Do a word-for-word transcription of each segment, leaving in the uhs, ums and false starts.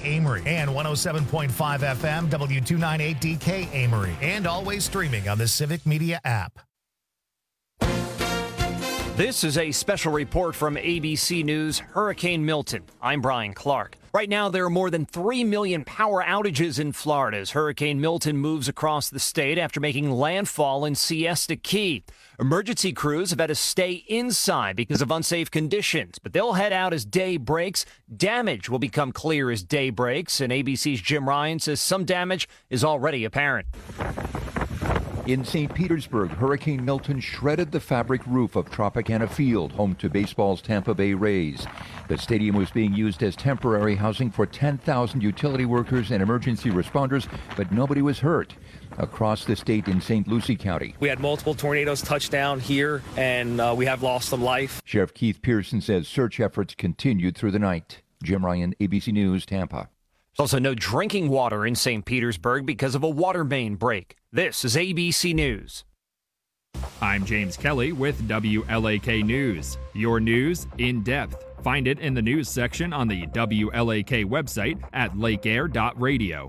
Amory, and one oh seven point five F M W two ninety-eight D K Amory, and always streaming on the Civic Media app. This is a special report from A B C News, Hurricane Milton. I'm Brian Clark. Right now, there are more than three million power outages in Florida as Hurricane Milton moves across the state after making landfall in Siesta Key. Emergency crews have had to stay inside because of unsafe conditions, but they'll head out as day breaks. Damage will become clear as day breaks, and A B C's Jim Ryan says some damage is already apparent. In Saint Petersburg, Hurricane Milton shredded the fabric roof of Tropicana Field, home to baseball's Tampa Bay Rays. The stadium was being used as temporary housing for ten thousand utility workers and emergency responders, but nobody was hurt. Across the state in Saint Lucie County, we had multiple tornadoes touch down here, and uh, we have lost some life. Sheriff Keith Pearson says search efforts continued through the night. Jim Ryan, A B C News, Tampa. There's also no drinking water in Saint Petersburg because of a water main break. This is A B C News. I'm James Kelly with W L A K News. Your news in depth. Find it in the news section on the W L A K website at lake air dot radio.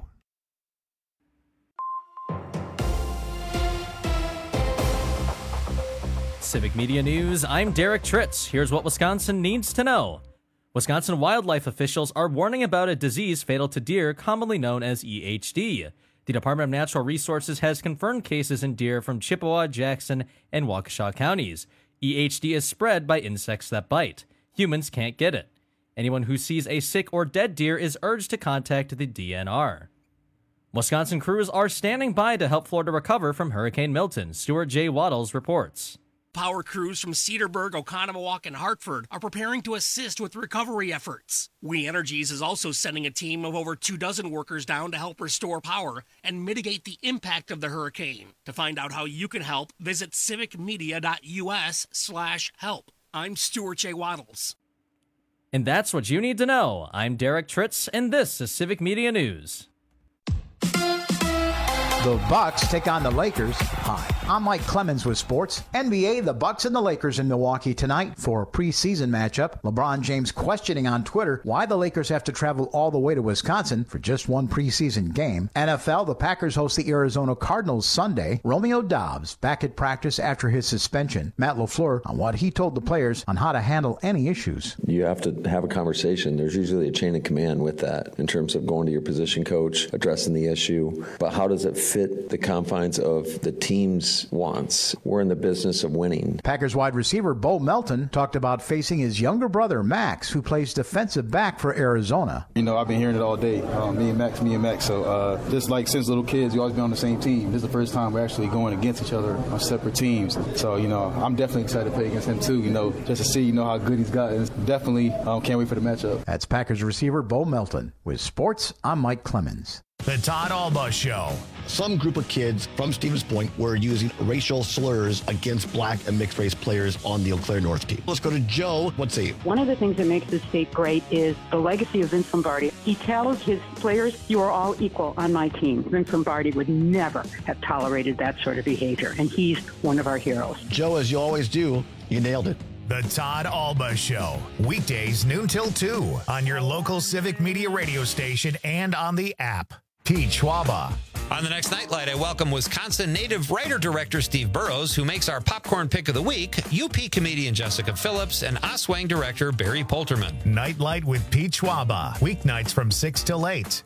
Civic Media News, I'm Derek Tritz. Here's what Wisconsin needs to know. Wisconsin wildlife officials are warning about a disease fatal to deer commonly known as E H D. The Department of Natural Resources has confirmed cases in deer from Chippewa, Jackson, and Waukesha counties. E H D is spread by insects that bite. Humans can't get it. Anyone who sees a sick or dead deer is urged to contact the D N R. Wisconsin crews are standing by to help Florida recover from Hurricane Milton. Stuart J. Waddles reports. Power crews from Cedarburg, Oconomowoc, and Hartford are preparing to assist with recovery efforts. We Energies is also sending a team of over two dozen workers down to help restore power and mitigate the impact of the hurricane. To find out how you can help, visit civicmedia.us slash help. I'm Stuart J. Waddles. And that's what you need to know. I'm Derek Tritz, and this is Civic Media News. The Bucks take on the Lakers. Hi, I'm Mike Clemens with sports. N B A, the Bucks and the Lakers in Milwaukee tonight for a preseason matchup. LeBron James questioning on Twitter why the Lakers have to travel all the way to Wisconsin for just one preseason game. N F L, the Packers host the Arizona Cardinals Sunday. Romeo Dobbs back at practice after his suspension. Matt LaFleur on what he told the players on how to handle any issues. You have to have a conversation. There's usually a chain of command with that in terms of going to your position coach, addressing the issue. But how does it fit fit the confines of the team's wants. We're in the business of winning. Packers wide receiver Bo Melton talked about facing his younger brother Max, who plays defensive back for Arizona. You know, I've been hearing it all day. Uh, me and Max, me and Max. So uh, just like since little kids, we always been on the same team. This is the first time we're actually going against each other on separate teams. So, you know, I'm definitely excited to play against him too, you know, just to see, you know, how good he's got. And definitely um, can't wait for the matchup. That's Packers receiver Bo Melton. With sports, I'm Mike Clemens. The Todd Alba Show. Some group of kids from Stevens Point were using racial slurs against black and mixed race players on the Eau Claire North team. Let's go to Joe. What's he? One of the things that makes this state great is the legacy of Vince Lombardi. He tells his players, you are all equal on my team. Vince Lombardi would never have tolerated that sort of behavior, and he's one of our heroes. Joe, as you always do, you nailed it. The Todd Alba Show. Weekdays noon till two on your local Civic Media radio station and on the app. Pete Schwaba. On the next Nightlight, I welcome Wisconsin native writer-director Steve Burrows, who makes our popcorn pick of the week, U P comedian Jessica Phillips, and Oswang director Barry Polterman. Nightlight with Pete Schwaba. Weeknights from six till eight.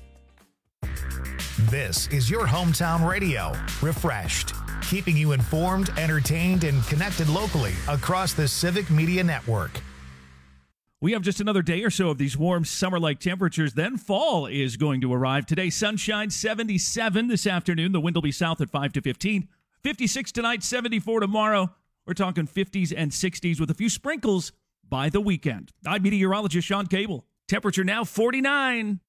This is your hometown radio. Refreshed. Keeping you informed, entertained, and connected locally across the Civic Media Network. We have just another day or so of these warm summer-like temperatures. Then fall is going to arrive. Today, sunshine, seventy-seven this afternoon. The wind will be south at five to fifteen. fifty-six tonight, seventy-four tomorrow. We're talking fifties and sixties with a few sprinkles by the weekend. I'm meteorologist Sean Cable. Temperature now forty-nine.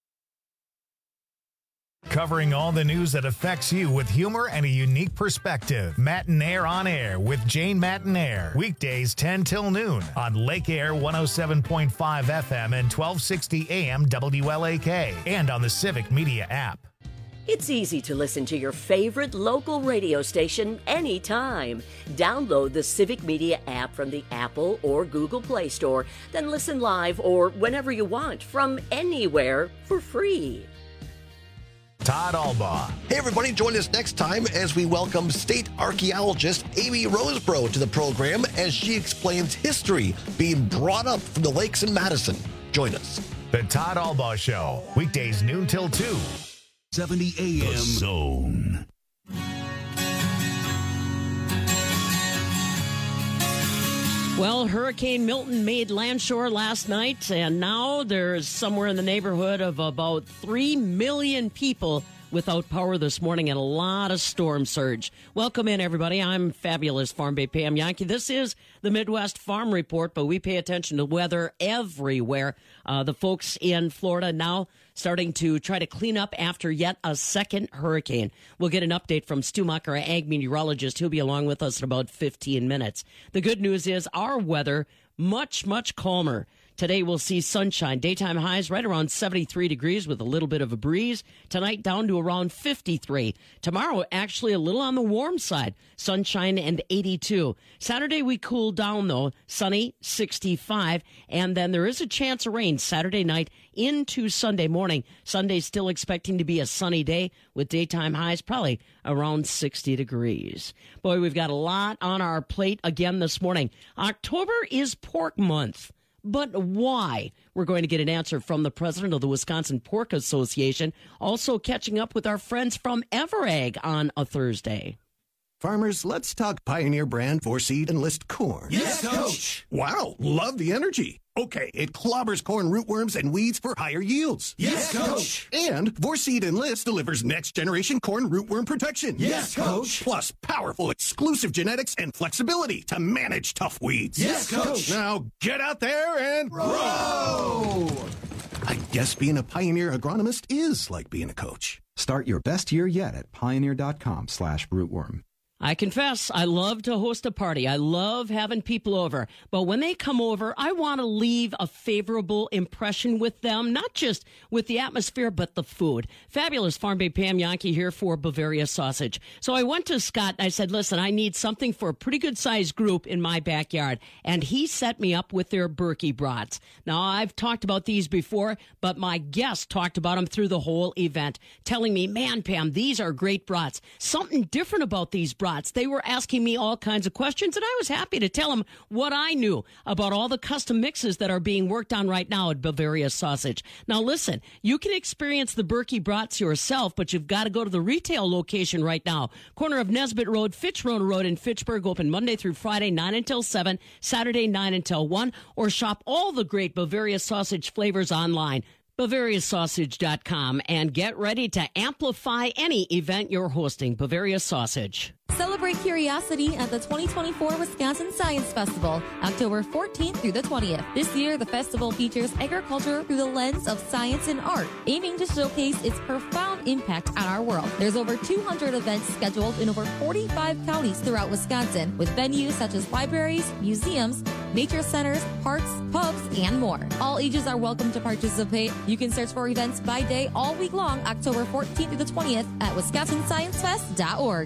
Covering all the news that affects you with humor and a unique perspective. Matinaire on Air with Jane Matinaire. Weekdays ten till noon on Lake Air one oh seven point five F M and twelve sixty A M W L A K and on the Civic Media app. It's easy to listen to your favorite local radio station anytime. Download the Civic Media app from the Apple or Google Play Store, then listen live or whenever you want from anywhere for free. Todd Albaugh. Hey, everybody, join us next time as we welcome state archaeologist Amy Roseborough to the program as she explains history being brought up from the lakes in Madison. Join us. The Todd Albaugh Show, weekdays noon till two. seventy A M. The Zone. Well, Hurricane Milton made landshore last night, and now there's somewhere in the neighborhood of about three million people without power this morning and a lot of storm surge. Welcome in, everybody. I'm fabulous Farm Bay Pam Yankee. This is the Midwest Farm Report, but we pay attention to weather everywhere. Uh, the folks in Florida now starting to try to clean up after yet a second hurricane. We'll get an update from Stu Muck, our ag meteorologist. He'll be along with us in about fifteen minutes. The good news is our weather much, much calmer. Today we'll see sunshine. Daytime highs right around seventy-three degrees with a little bit of a breeze. Tonight down to around fifty-three. Tomorrow actually a little on the warm side. Sunshine and eighty-two. Saturday we cool down though. Sunny, sixty-five. And then there is a chance of rain Saturday night into Sunday morning. Sunday still expecting to be a sunny day with daytime highs probably around sixty degrees. Boy, we've got a lot on our plate again this morning. October is pork month. But why? We're going to get an answer from the president of the Wisconsin Pork Association. Also catching up with our friends from Everag on a Thursday. Farmers, let's talk Pioneer brand Vorseed Enlist corn. Yes, Coach. Wow, love the energy. Okay, it clobbers corn rootworms and weeds for higher yields. Yes, Coach. And Vorseed Enlist delivers next-generation corn rootworm protection. Yes, Coach. Plus powerful exclusive genetics and flexibility to manage tough weeds. Yes, Coach. Now get out there and grow! I guess being a Pioneer agronomist is like being a coach. Start your best year yet at pioneer.com slash rootworm. I confess, I love to host a party. I love having people over. But when they come over, I want to leave a favorable impression with them, not just with the atmosphere, but the food. Fabulous Farm Bay Pam Yankee here for Bavaria Sausage. So I went to Scott and I said, listen, I need something for a pretty good sized group in my backyard. And he set me up with their Berkey brats. Now, I've talked about these before, but my guest talked about them through the whole event, telling me, man, Pam, these are great brats. Something different about these brats. They were asking me all kinds of questions, and I was happy to tell them what I knew about all the custom mixes that are being worked on right now at Bavaria Sausage. Now, listen, you can experience the Berkey brats yourself, but you've got to go to the retail location right now. Corner of Nesbitt Road, Fitchrow Road in Fitchburg, open Monday through Friday, nine until seven, Saturday, nine until one, or shop all the great Bavaria Sausage flavors online. Bavaria Sausage dot com, and get ready to amplify any event you're hosting. Bavaria Sausage. Celebrate curiosity at the twenty twenty-four Wisconsin Science Festival, October fourteenth through the twentieth. This year, the festival features agriculture through the lens of science and art, aiming to showcase its profound impact on our world. There's over two hundred events scheduled in over forty-five counties throughout Wisconsin, with venues such as libraries, museums, nature centers, parks, pubs, and more. All ages are welcome to participate. You can search for events by day all week long, October fourteenth through the twentieth at wisconsin science fest dot org.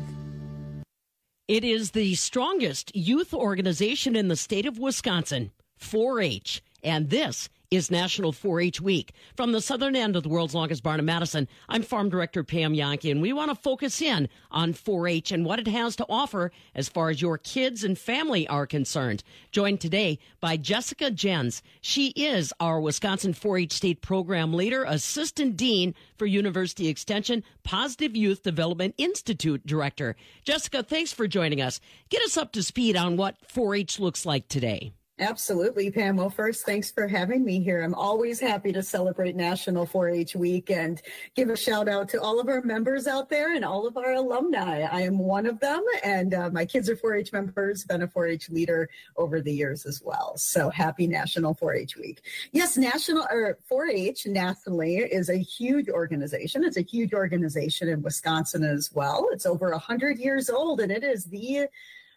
It is the strongest youth organization in the state of Wisconsin, four H, and this is National four H Week. From the southern end of the world's longest barn in Madison, I'm Farm Director Pam Yankee, and we want to focus in on four H and what it has to offer as far as your kids and family are concerned. Joined today by Jessica Jens. She is our Wisconsin four H State Program Leader, Assistant Dean for University Extension, Positive Youth Development Institute Director. Jessica, thanks for joining us. Get us up to speed on what four H looks like today. Absolutely, Pam. Well, first, thanks for having me here. I'm always happy to celebrate National four H Week and give a shout out to all of our members out there and all of our alumni. I am one of them, and uh, my kids are four H members, been a four H leader over the years as well. So happy National four H Week. Yes, National or four H nationally is a huge organization. It's a huge organization in Wisconsin as well. It's over one hundred years old, and it is the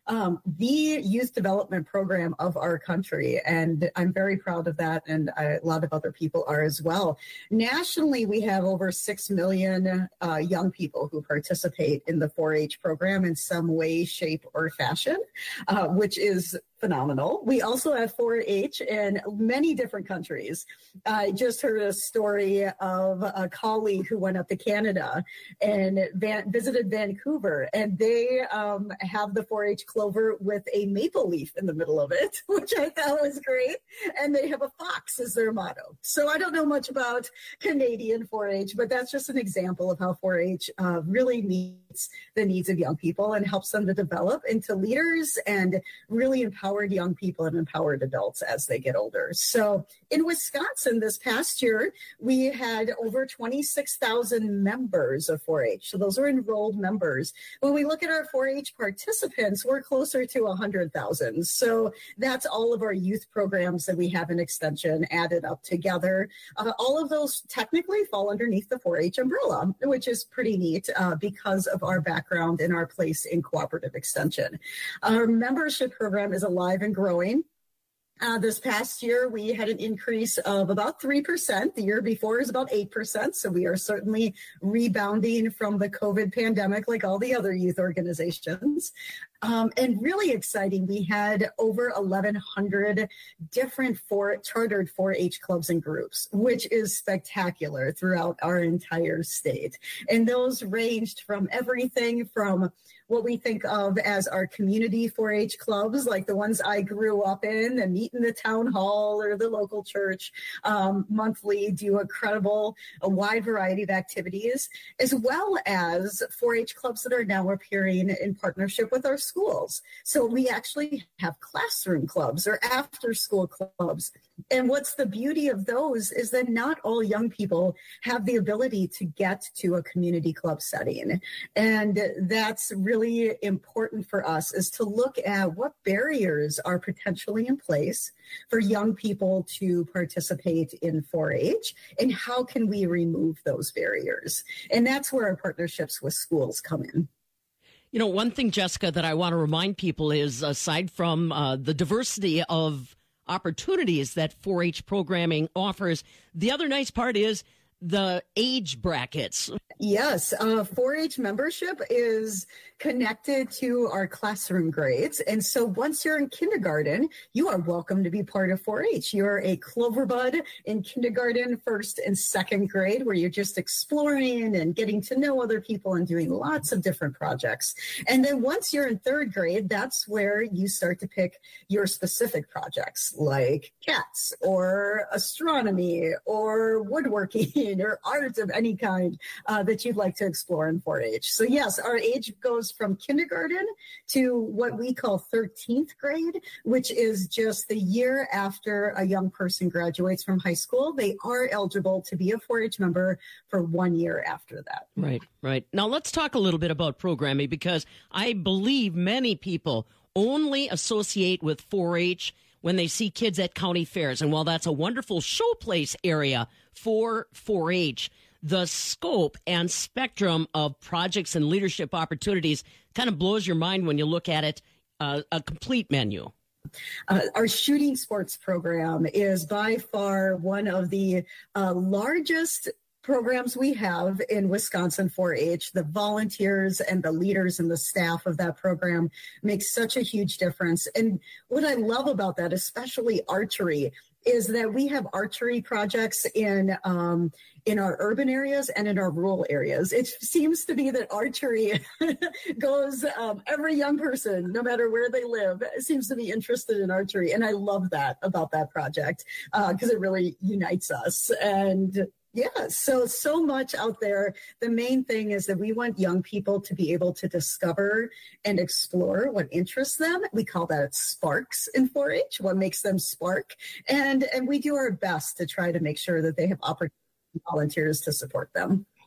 um, the youth development program of our country. And I'm very proud of that. And I, a lot of other people are as well. Nationally, we have over six million uh, young people who participate in the four H program in some way, shape, or fashion, uh, which is phenomenal. We also have four H in many different countries. I just heard a story of a colleague who went up to Canada and van- visited Vancouver, and they um, have the four H clover with a maple leaf in the middle of it, which I thought was great. And they have a fox as their motto. So I don't know much about Canadian four H, but that's just an example of how four H uh, really meets the needs of young people and helps them to develop into leaders and really empower empowered young people and empowered adults as they get older. So in Wisconsin this past year, we had over twenty-six thousand members of four H. So those are enrolled members. When we look at our four H participants, we're closer to one hundred thousand. So that's all of our youth programs that we have in Extension added up together. Uh, all of those technically fall underneath the four H umbrella, which is pretty neat uh, because of our background and our place in cooperative extension. Our membership program is alive and growing. Uh, this past year, we had an increase of about three percent. The year before is about eight percent. So we are certainly rebounding from the COVID pandemic like all the other youth organizations. Um, and really exciting, we had over eleven hundred different four, chartered four H clubs and groups, which is spectacular throughout our entire state. And those ranged from everything from what we think of as our community four H clubs, like the ones I grew up in and meet in the town hall or the local church um, monthly, do incredible, a wide variety of activities, as well as four H clubs that are now appearing in partnership with our schools. So we actually have classroom clubs or after school clubs. And what's the beauty of those is that not all young people have the ability to get to a community club setting. And that's really important for us, is to look at what barriers are potentially in place for young people to participate in four H and how can we remove those barriers. And that's where our partnerships with schools come in. You know, one thing, Jessica, that I want to remind people is, aside from uh, the diversity of opportunities that four H programming offers, the other nice part is the age brackets. Yes, uh, four H membership is connected to our classroom grades. And so once you're in kindergarten, you are welcome to be part of four H. You're a Clover Bud in kindergarten, first and second grade, where you're just exploring and getting to know other people and doing lots of different projects. And then once you're in third grade, that's where you start to pick your specific projects, like cats or astronomy or woodworking or art of any kind uh, that you'd like to explore in four H. So yes, our age goes from kindergarten to what we call thirteenth grade, which is just the year after a young person graduates from high school. They are eligible to be a four H member for one year after that. Right, right. Now let's talk a little bit about programming, because I believe many people only associate with four H when they see kids at county fairs. And while that's a wonderful showplace area for four H, the scope and spectrum of projects and leadership opportunities kind of blows your mind when you look at it, uh, a complete menu. Uh, our shooting sports program is by far one of the uh, largest programs we have in Wisconsin four H. The volunteers and the leaders and the staff of that program make such a huge difference. And what I love about that, especially archery, is that we have archery projects in um, in our urban areas and in our rural areas. It seems to be that archery goes, um, every young person, no matter where they live, seems to be interested in archery. And I love that about that project because uh, it really unites us. And yeah, so, so much out there. The main thing is that we want young people to be able to discover and explore what interests them. We call that sparks in four H, what makes them spark. And, and we do our best to try to make sure that they have opportunities, volunteers to support them.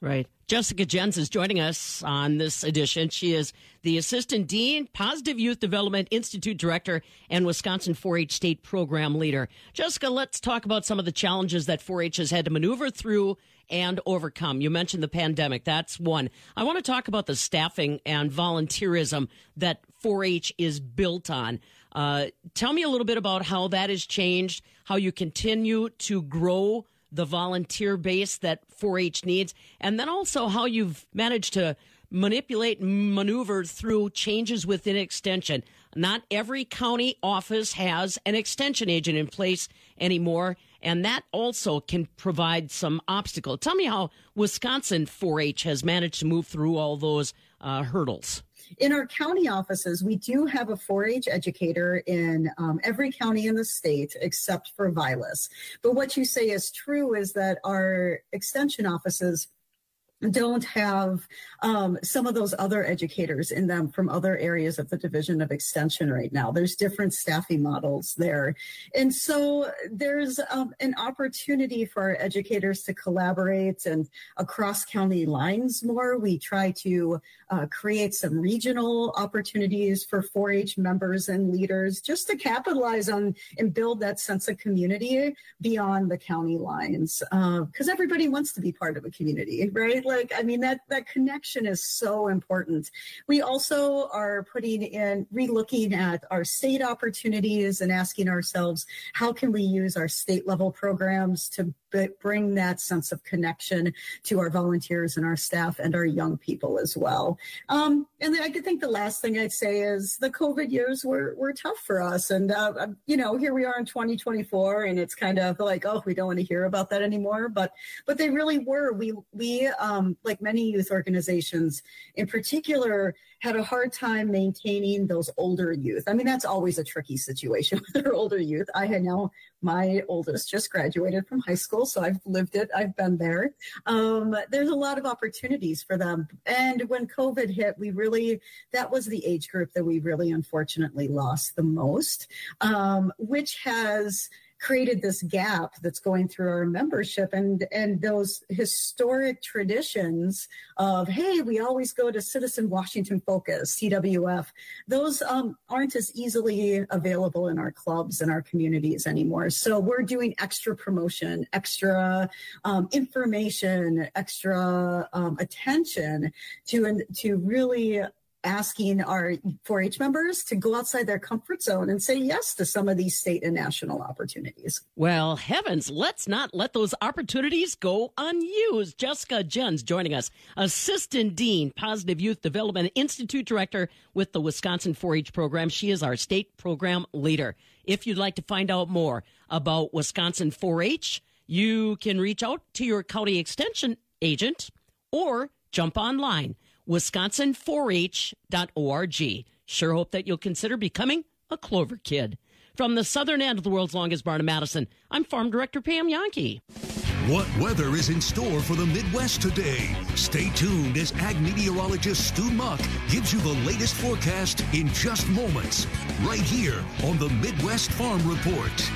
Right. Jessica Jens is joining us on this edition. She is the Assistant Dean, Positive Youth Development Institute Director, and Wisconsin four H State Program Leader. Jessica, let's talk about some of the challenges that four H has had to maneuver through and overcome. You mentioned the pandemic. That's one. I want to talk about the staffing and volunteerism that four H is built on. Uh, tell me a little bit about how that has changed, how you continue to grow the volunteer base that four H needs, and then also how you've managed to manipulate and maneuver through changes within Extension. Not every county office has an Extension agent in place anymore, and that also can provide some obstacle. Tell me how Wisconsin four H has managed to move through all those uh, hurdles. In our county offices, we do have a four H educator in um, every county in the state except for Vilas. But what you say is true is that our extension offices don't have um, some of those other educators in them from other areas of the Division of Extension right now. There's different staffing models there. And so there's um, an opportunity for our educators to collaborate and across county lines more. We try to uh, create some regional opportunities for four H members and leaders just to capitalize on and build that sense of community beyond the county lines. Because uh, everybody wants to be part of a community, right? Like, I mean, that, that connection is so important. We also are putting in, re-looking at our state opportunities and asking ourselves, how can we use our state level programs to b- bring that sense of connection to our volunteers and our staff and our young people as well. Um, and then I think the last thing I'd say is the COVID years were, were tough for us. And, uh, you know, here we are in twenty twenty-four and it's kind of like, oh, we don't want to hear about that anymore. But, but they really were. We, we, um, like many youth organizations in particular, had a hard time maintaining those older youth. I mean, that's always a tricky situation with our older youth. I had now, my oldest just graduated from high school, so I've lived it. I've been there. Um, there's a lot of opportunities for them. And when COVID hit, we really, that was the age group that we really unfortunately lost the most, um, which has created this gap that's going through our membership and, and those historic traditions of, hey, we always go to Citizen Washington Focus, C W F. Those um, aren't as easily available in our clubs and our communities anymore. So we're doing extra promotion, extra um, information, extra um, attention to, to really asking our four H members to go outside their comfort zone and say yes to some of these state and national opportunities. Well, heavens, let's not let those opportunities go unused. Jessica Jens joining us, Assistant Dean, Positive Youth Development Institute Director with the Wisconsin four H program. She is our state program leader. If you'd like to find out more about Wisconsin four H, you can reach out to your county extension agent or jump online. Wisconsin four H dot org. Sure hope that you'll consider becoming a Clover Kid. From the southern end of the world's longest barn in Madison, I'm Farm Director Pam Yankee. What weather is in store for the Midwest today? Stay tuned as ag meteorologist Stu Muck gives you the latest forecast in just moments, right here on the Midwest Farm Report.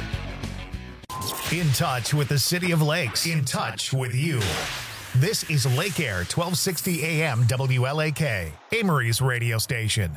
In touch with the City of Lakes. In touch with you. This is Lake Air, twelve sixty A M W L A K, Amory's radio station.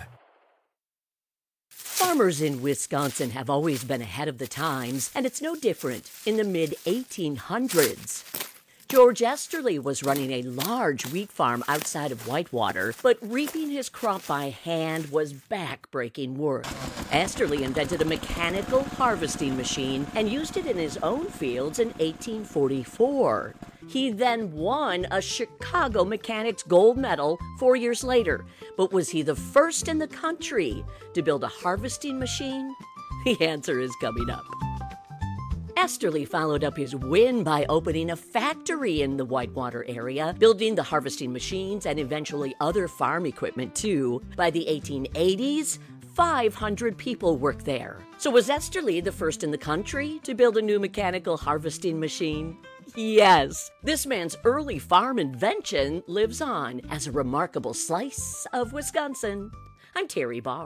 Farmers in Wisconsin have always been ahead of the times, and it's no different in the mid eighteen hundreds. George Esterly was running a large wheat farm outside of Whitewater, but reaping his crop by hand was back-breaking work. Esterly invented a mechanical harvesting machine and used it in his own fields in eighteen forty-four. He then won a Chicago Mechanics Gold Medal four years later. But was he the first in the country to build a harvesting machine? The answer is coming up. Esterly followed up his win by opening a factory in the Whitewater area, building the harvesting machines and eventually other farm equipment too. By the eighteen eighties, five hundred people worked there. So was Esterly the first in the country to build a new mechanical harvesting machine? Yes, this man's early farm invention lives on as a remarkable slice of Wisconsin. I'm Terry Barr.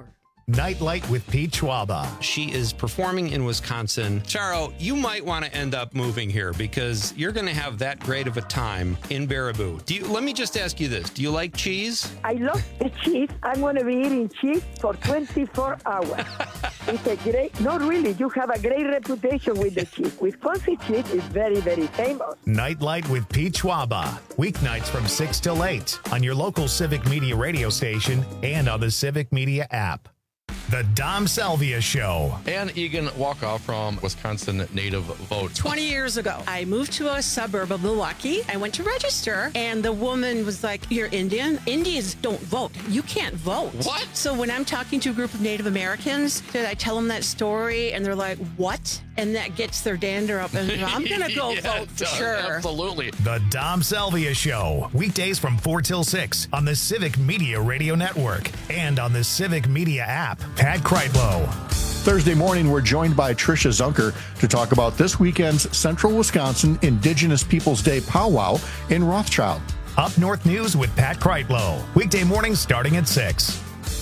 Nightlight with Pete Schwaba. She is performing in Wisconsin. Charo, you might want to end up moving here because you're going to have that great of a time in Baraboo. Do you? Let me just ask you this. Do you like cheese? I love the cheese. I'm going to be eating cheese for twenty-four hours. It's a great, not really, you have a great reputation with the cheese. Wisconsin cheese is very, very famous. Nightlight with Pete Schwaba. Weeknights from six till eight on your local Civic Media radio station and on the Civic Media app. The Dom Salvia Show. Ann Egan Walkoff from Wisconsin Native Vote. twenty years ago, I moved to a suburb of Milwaukee. I went to register, and the woman was like, "You're Indian? Indians don't vote. You can't vote." What? So when I'm talking to a group of Native Americans, I tell them that story, and they're like, "What?" And that gets their dander up, and I'm going to go yeah, vote for sure. Absolutely. The Dom Salvia Show. Weekdays from four till six on the Civic Media Radio Network and on the Civic Media app. Pat Kreitlow. Thursday morning, we're joined by Tricia Zunker to talk about this weekend's Central Wisconsin Indigenous Peoples Day powwow in Rothschild. Up North News with Pat Kreitlow. Weekday mornings starting at six.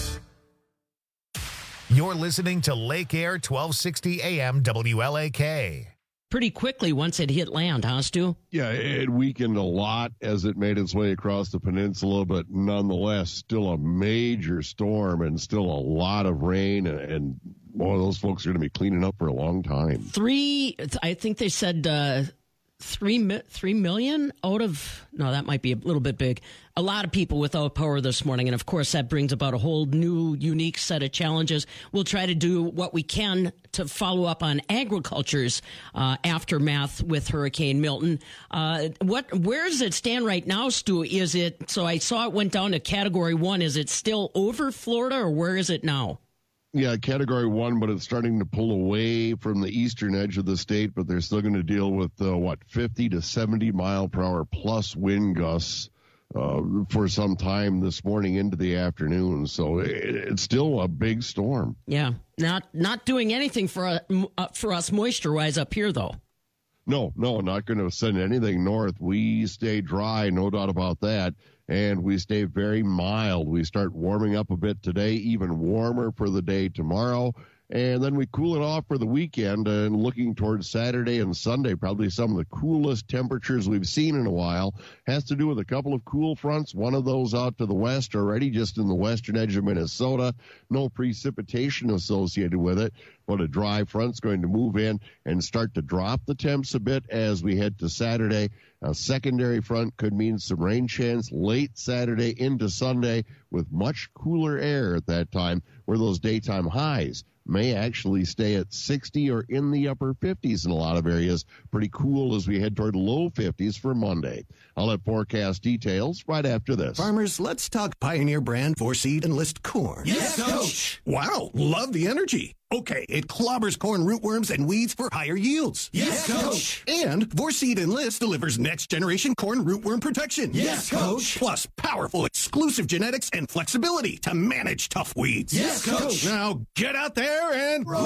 You're listening to Lake Air twelve sixty A M W L A K. Pretty quickly once it hit land, huh, Stu? Yeah, it weakened a lot as it made its way across the peninsula, but nonetheless, still a major storm and still a lot of rain, and boy, those folks are going to be cleaning up for a long time. Three, I think they said uh, three, three million out of, no, that might be a little bit big. A lot of people without power this morning, and of course that brings about a whole new, unique set of challenges. We'll try to do what we can to follow up on agriculture's uh, aftermath with Hurricane Milton. Uh, what, where does it stand right now, Stu? Is it, so I saw it went down to Category One. Is it still over Florida, or where is it now? Yeah, Category One, but it's starting to pull away from the eastern edge of the state, but they're still going to deal with, uh, what, fifty to seventy mile per hour plus wind gusts uh, for some time this morning into the afternoon. So it, it's still a big storm. Yeah, not not doing anything for uh, uh, for us moisture-wise up here, though. No, no, not going to send anything north. We stay dry, no doubt about that. And we stay very mild. We start warming up a bit today, even warmer for the day tomorrow. And then we cool it off for the weekend, and looking towards Saturday and Sunday, probably some of the coolest temperatures we've seen in a while. Has to do with a couple of cool fronts, one of those out to the west already, just in the western edge of Minnesota. No precipitation associated with it, but a dry front's going to move in and start to drop the temps a bit as we head to Saturday. A secondary front could mean some rain chance late Saturday into Sunday with much cooler air at that time, where those daytime highs may actually stay at sixty or in the upper fifties in a lot of areas. Pretty cool as we head toward low fifties for Monday. I'll have forecast details right after this. Farmers, let's talk Pioneer brand four seed Enlist corn. Yes, Coach. Wow, love the energy. Okay, it clobbers corn rootworms and weeds for higher yields. Yes, Coach. And Vorseed Enlist delivers next-generation corn rootworm protection. Yes, Coach. Plus powerful exclusive genetics and flexibility to manage tough weeds. Yes, Coach. Now get out there and grow.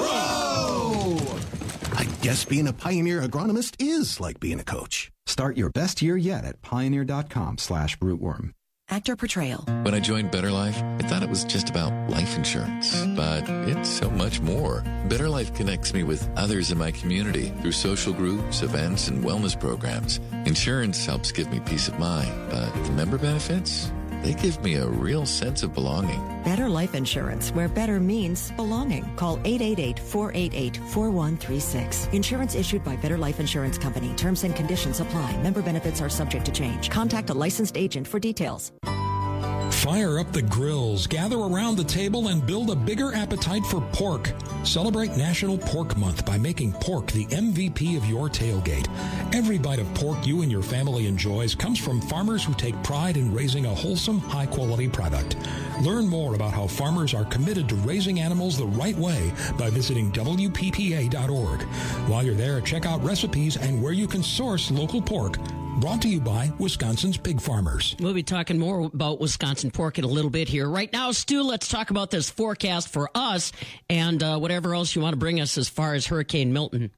I guess being a Pioneer agronomist is like being a coach. Start your best year yet at pioneer.com slash rootworm. Actor portrayal. When I joined Better Life, I thought it was just about life insurance, but it's so much more. Better Life connects me with others in my community through social groups, events, and wellness programs. Insurance helps give me peace of mind, but the member benefits, they give me a real sense of belonging. Better Life Insurance, where better means belonging. Call eight eight eight, four eight eight, four one three six. Insurance issued by Better Life Insurance Company. Terms and conditions apply. Member benefits are subject to change. Contact a licensed agent for details. Fire up the grills, gather around the table, and build a bigger appetite for pork. Celebrate National Pork Month by making pork the M V P of your tailgate. Every bite of pork you and your family enjoys comes from farmers who take pride in raising a wholesome, high-quality product. Learn more about how farmers are committed to raising animals the right way by visiting W P P A dot org. While you're there, check out recipes and where you can source local pork. Brought to you by Wisconsin's Pig Farmers. We'll be talking more about Wisconsin pork in a little bit here. Right now, Stu, let's talk about this forecast for us and uh, whatever else you want to bring us as far as Hurricane Milton.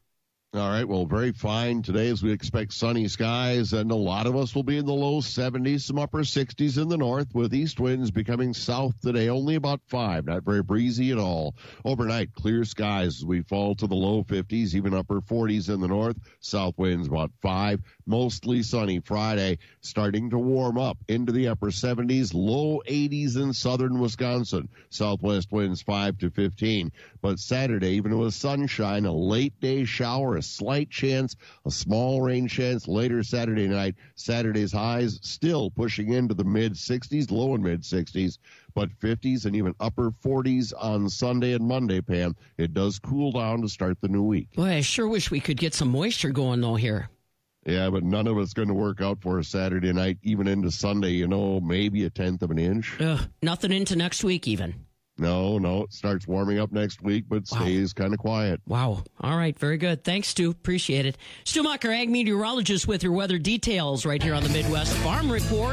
All right, well, very fine today as we expect sunny skies, and a lot of us will be in the low seventies, some upper sixties in the north, with east winds becoming south today, only about five, not very breezy at all. Overnight, clear skies as we fall to the low fifties, even upper forties in the north, south winds about five, mostly sunny Friday, starting to warm up into the upper seventies, low eighties in southern Wisconsin, southwest winds five to fifteen. But Saturday, even with sunshine, a late day shower, a slight chance, a small rain chance later Saturday night. Saturday's highs still pushing into the mid sixties, low and mid sixties, but fifties and even upper forties on Sunday and Monday, Pam. It does cool down to start the new week. Boy, I sure wish we could get some moisture going, though, here. Yeah, but none of it's going to work out for us Saturday night, even into Sunday, you know, maybe a tenth of an inch. Ugh, nothing into next week, even. No, no, it starts warming up next week, but stays wow. kind of quiet. Wow. All right, very good. Thanks, Stu. Appreciate it. Stu Mucker, ag meteorologist, with your weather details right here on the Midwest Farm Report.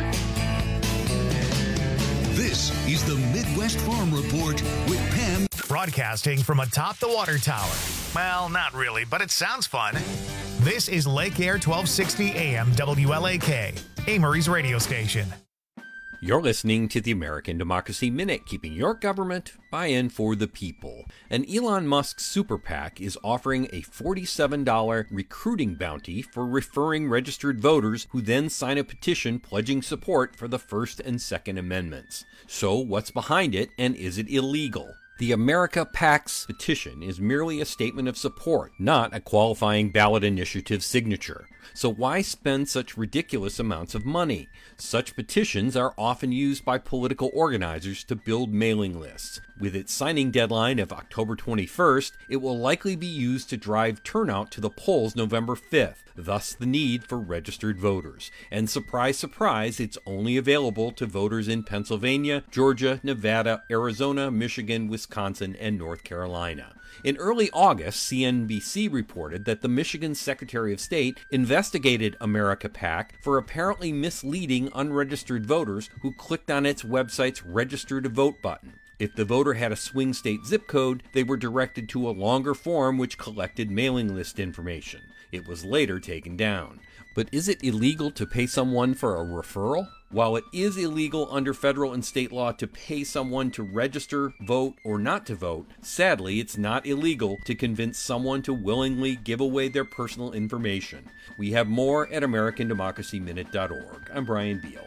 This is the Midwest Farm Report with Pam. Broadcasting from atop the water tower. Well, not really, but it sounds fun. This is Lake Air twelve sixty A M W L A K, Amory's radio station. You're listening to the American Democracy Minute, keeping your government buy-in for the people. And Elon Musk's super PAC is offering a forty-seven dollars recruiting bounty for referring registered voters who then sign a petition pledging support for the First and Second Amendments. So what's behind it, and is it illegal? The America PAC's petition is merely a statement of support, not a qualifying ballot initiative signature. So why spend such ridiculous amounts of money? Such petitions are often used by political organizers to build mailing lists. With its signing deadline of October twenty-first, it will likely be used to drive turnout to the polls November fifth, thus the need for registered voters. And surprise, surprise, it's only available to voters in Pennsylvania, Georgia, Nevada, Arizona, Michigan, Wisconsin, and North Carolina. In early August, C N B C reported that the Michigan Secretary of State investigated America PAC for apparently misleading unregistered voters who clicked on its website's Register to Vote button. If the voter had a swing state zip code, they were directed to a longer form which collected mailing list information. It was later taken down. But is it illegal to pay someone for a referral? While it is illegal under federal and state law to pay someone to register, vote, or not to vote, sadly, it's not illegal to convince someone to willingly give away their personal information. We have more at American Democracy Minute dot org. I'm Brian Beal.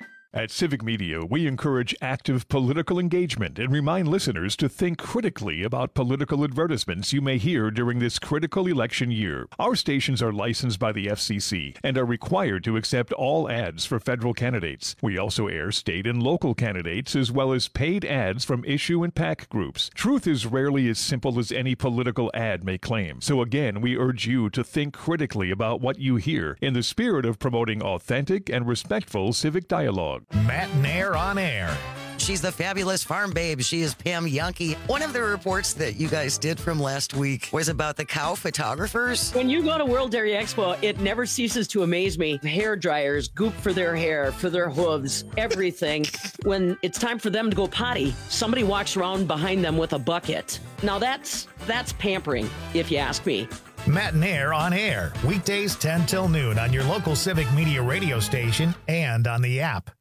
At Civic Media, we encourage active political engagement and remind listeners to think critically about political advertisements you may hear during this critical election year. Our stations are licensed by the F C C and are required to accept all ads for federal candidates. We also air state and local candidates as well as paid ads from issue and PAC groups. Truth is rarely as simple as any political ad may claim. So again, we urge you to think critically about what you hear in the spirit of promoting authentic and respectful civic dialogue. Matt Nair on air. She's the fabulous farm babe. She is Pam Yankee. One of the reports that you guys did from last week was about the cow photographers. When you go to World Dairy Expo, it never ceases to amaze me. Hair dryers, goop for their hair, for their hooves, everything. When it's time for them to go potty, somebody walks around behind them with a bucket. Now that's that's pampering, if you ask me. Matt Nair on air, weekdays ten till noon on your local Civic Media radio station and on the app.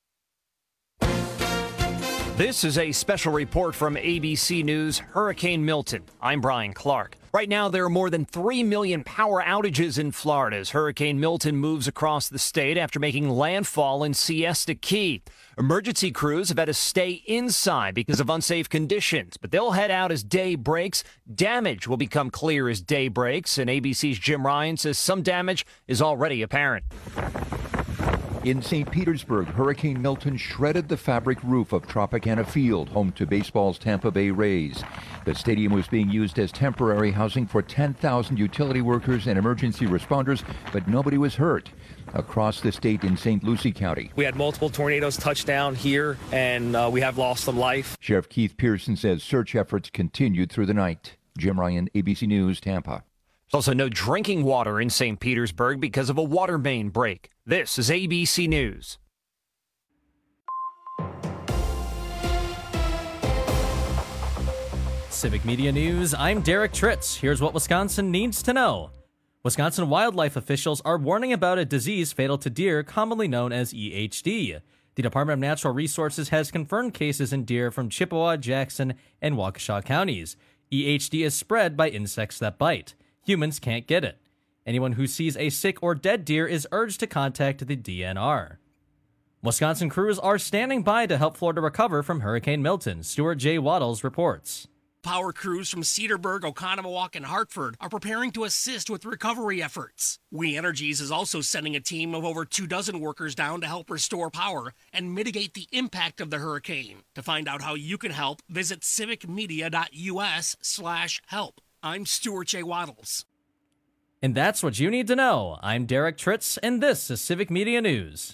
This is a special report from A B C News, Hurricane Milton. I'm Brian Clark. Right now, there are more than three million power outages in Florida as Hurricane Milton moves across the state after making landfall in Siesta Key. Emergency crews have had to stay inside because of unsafe conditions, but they'll head out as day breaks. Damage will become clear as day breaks, and A B C's Jim Ryan says some damage is already apparent. In Saint Petersburg, Hurricane Milton shredded the fabric roof of Tropicana Field, home to baseball's Tampa Bay Rays. The stadium was being used as temporary housing for ten thousand utility workers and emergency responders, but nobody was hurt. Across the state in Saint Lucie County, we had multiple tornadoes touch down here, and uh, we have lost some life. Sheriff Keith Pearson says search efforts continued through the night. Jim Ryan, A B C News, Tampa. There's also no drinking water in Saint Petersburg because of a water main break. This is A B C News. Civic Media News, I'm Derek Tritz. Here's what Wisconsin needs to know. Wisconsin wildlife officials are warning about a disease fatal to deer commonly known as E H D. The Department of Natural Resources has confirmed cases in deer from Chippewa, Jackson, and Waukesha counties. E H D is spread by insects that bite. Humans can't get it. Anyone who sees a sick or dead deer is urged to contact the D N R. Wisconsin crews are standing by to help Florida recover from Hurricane Milton. Stuart J. Waddles reports. Power crews from Cedarburg, Oconomowoc, and Hartford are preparing to assist with recovery efforts. We Energies is also sending a team of over two dozen workers down to help restore power and mitigate the impact of the hurricane. To find out how you can help, visit civicmedia.us slash help. I'm Stuart J. Waddles. And that's what you need to know. I'm Derek Tritz, and this is Civic Media News.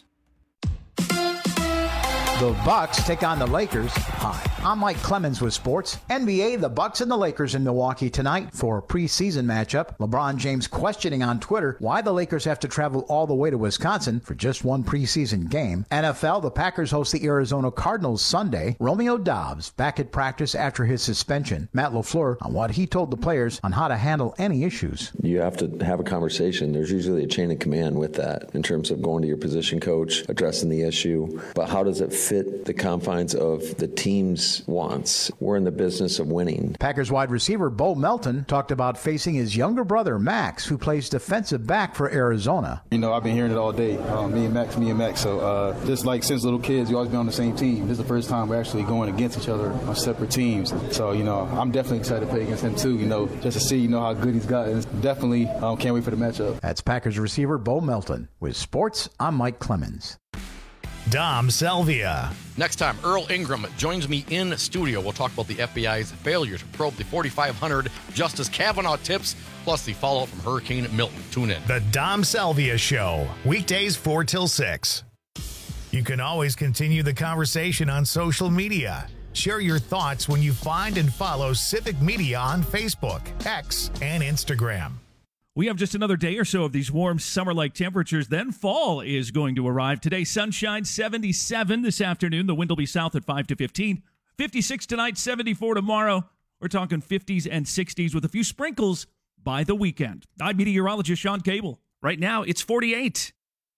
The Bucks take on the Lakers. Hi, I'm Mike Clemens with sports. N B A, the Bucks and the Lakers in Milwaukee tonight for a preseason matchup. LeBron James questioning on Twitter why the Lakers have to travel all the way to Wisconsin for just one preseason game. N F L, the Packers host the Arizona Cardinals Sunday. Romeo Doubs back at practice after his suspension. Matt LaFleur on what he told the players on how to handle any issues. You have to have a conversation. There's usually a chain of command with that in terms of going to your position coach, addressing the issue. But how does it fit the confines of the team's wants? We're in the business of winning. Packers wide receiver Bo Melton talked about facing his younger brother Max, who plays defensive back for Arizona. You know, I've been hearing it all day. Uh, me and Max, me and Max. So uh, just like since little kids, we always been on the same team. This is the first time we're actually going against each other on separate teams. So, you know, I'm definitely excited to play against him too, you know, just to see, you know, how good he's gotten. Definitely um, can't wait for the matchup. That's Packers receiver Bo Melton. With sports, I'm Mike Clemens. Dom Salvia. Next time, Earl Ingram joins me in studio. We'll talk about the F B I's failure to probe the forty-five hundred Justice Kavanaugh tips, plus the fallout from Hurricane Milton. Tune in. The Dom Salvia Show, weekdays four till six. You can always continue the conversation on social media. Share your thoughts when you find and follow Civic Media on Facebook, X, and Instagram. We have just another day or so of these warm summer-like temperatures. Then fall is going to arrive. Today, sunshine, seventy-seven this afternoon. The wind will be south at five to fifteen. fifty-six tonight, seventy-four tomorrow. We're talking fifties and sixties with a few sprinkles by the weekend. I'm meteorologist Sean Cable. Right now, it's forty-eight.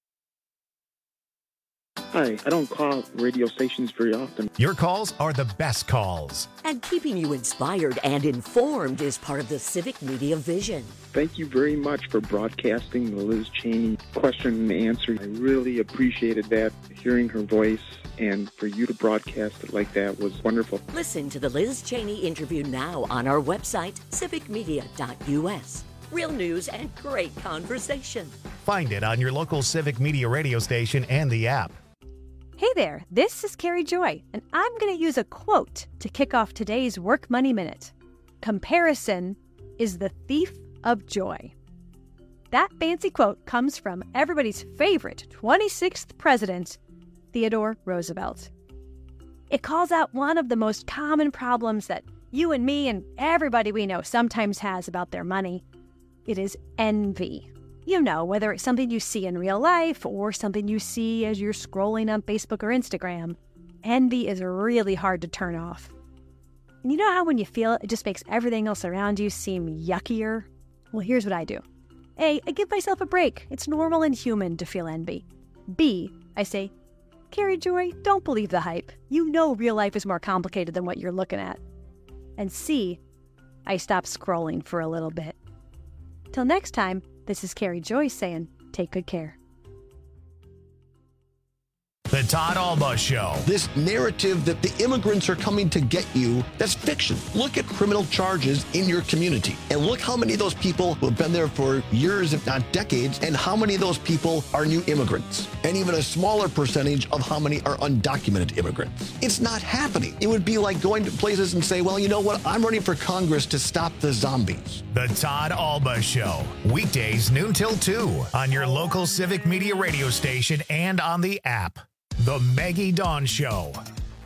Hi, I don't call radio stations very often. Your calls are the best calls. And keeping you inspired and informed is part of the Civic Media vision. Thank you very much for broadcasting the Liz Cheney question and answer. I really appreciated that, hearing her voice, and for you to broadcast it like that was wonderful. Listen to the Liz Cheney interview now on our website, civic media dot u s. Real news and great conversation. Find it on your local Civic Media radio station and the app. Hey there, this is Carrie Joy, and I'm going to use a quote to kick off today's Work Money Minute. Comparison is the thief of joy. That fancy quote comes from everybody's favorite twenty-sixth president, Theodore Roosevelt. It calls out one of the most common problems that you and me and everybody we know sometimes has about their money. It is envy. You know, whether it's something you see in real life or something you see as you're scrolling on Facebook or Instagram, envy is really hard to turn off. And you know how when you feel it, it just makes everything else around you seem yuckier? Well, here's what I do. A, I give myself a break. It's normal and human to feel envy. B, I say, Carrie Joy, don't believe the hype. You know real life is more complicated than what you're looking at. And C, I stop scrolling for a little bit. Till next time, this is Carrie Joy saying, take good care. The Todd Alba Show. This narrative that the immigrants are coming to get you, that's fiction. Look at criminal charges in your community and look how many of those people who have been there for years, if not decades, and how many of those people are new immigrants, and even a smaller percentage of how many are undocumented immigrants. It's not happening. It would be like going to places and say, well, you know what? I'm running for Congress to stop the zombies. The Todd Alba Show. Weekdays noon till two on your local Civic Media radio station and on the app. The Maggie Dawn Show.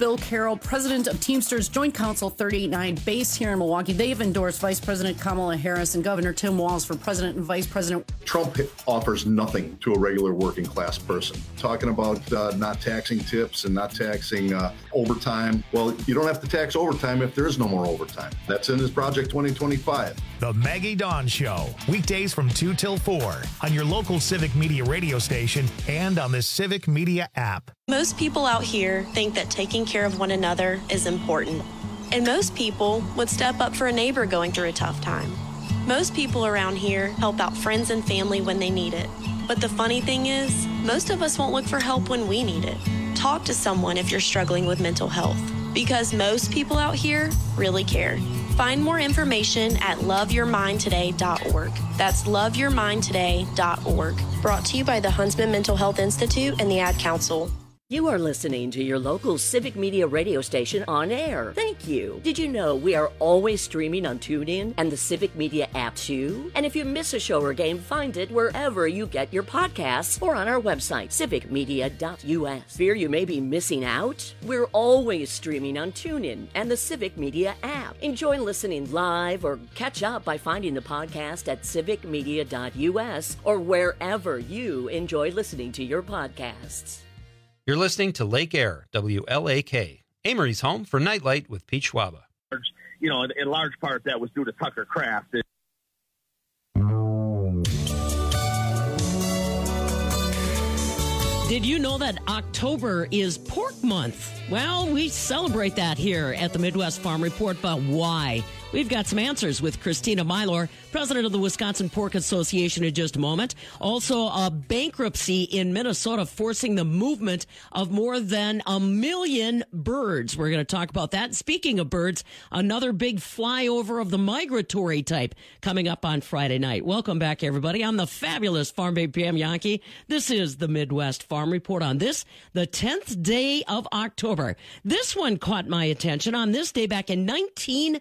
Bill Carroll, president of Teamsters Joint Council three eighty-nine, based here in Milwaukee. They've endorsed Vice President Kamala Harris and Governor Tim Walz for president and vice president. Trump offers nothing to a regular working class person. Talking about uh, not taxing tips and not taxing uh, overtime. Well, you don't have to tax overtime if there is no more overtime. That's in his Project twenty twenty-five. The Maggie Dawn Show, weekdays from two till four on your local Civic Media radio station and on the Civic Media app. Most people out here think that taking care of one another is important. And most people would step up for a neighbor going through a tough time. Most people around here help out friends and family when they need it. But the funny thing is, most of us won't look for help when we need it. Talk to someone if you're struggling with mental health, because most people out here really care. Find more information at love your mind today dot org. That's love your mind today dot org. Brought to you by the Huntsman Mental Health Institute and the Ad Council. You are listening to your local Civic Media radio station on air. Thank you. Did you know we are always streaming on TuneIn and the Civic Media app too? And if you miss a show or game, find it wherever you get your podcasts or on our website, civic media dot u s. Fear you may be missing out? We're always streaming on TuneIn and the Civic Media app. Enjoy listening live or catch up by finding the podcast at civic media dot u s or wherever you enjoy listening to your podcasts. You're listening to Lake Air, W L A K, Amory's home for Nightlight with Pete Schwaba. You know, in, in large part, that was due to Tucker Kraft. Did you know that October is pork month? Well, we celebrate that here at the Midwest Farm Report, but why? We've got some answers with Christina Mylor, president of the Wisconsin Pork Association, in just a moment. Also, a bankruptcy in Minnesota forcing the movement of more than a million birds. We're going to talk about that. Speaking of birds, another big flyover of the migratory type coming up on Friday night. Welcome back, everybody. I'm the fabulous Farm Babe Pam Yankee. This is the Midwest Farm Report on this, the tenth day of October. This one caught my attention on this day back in nineteen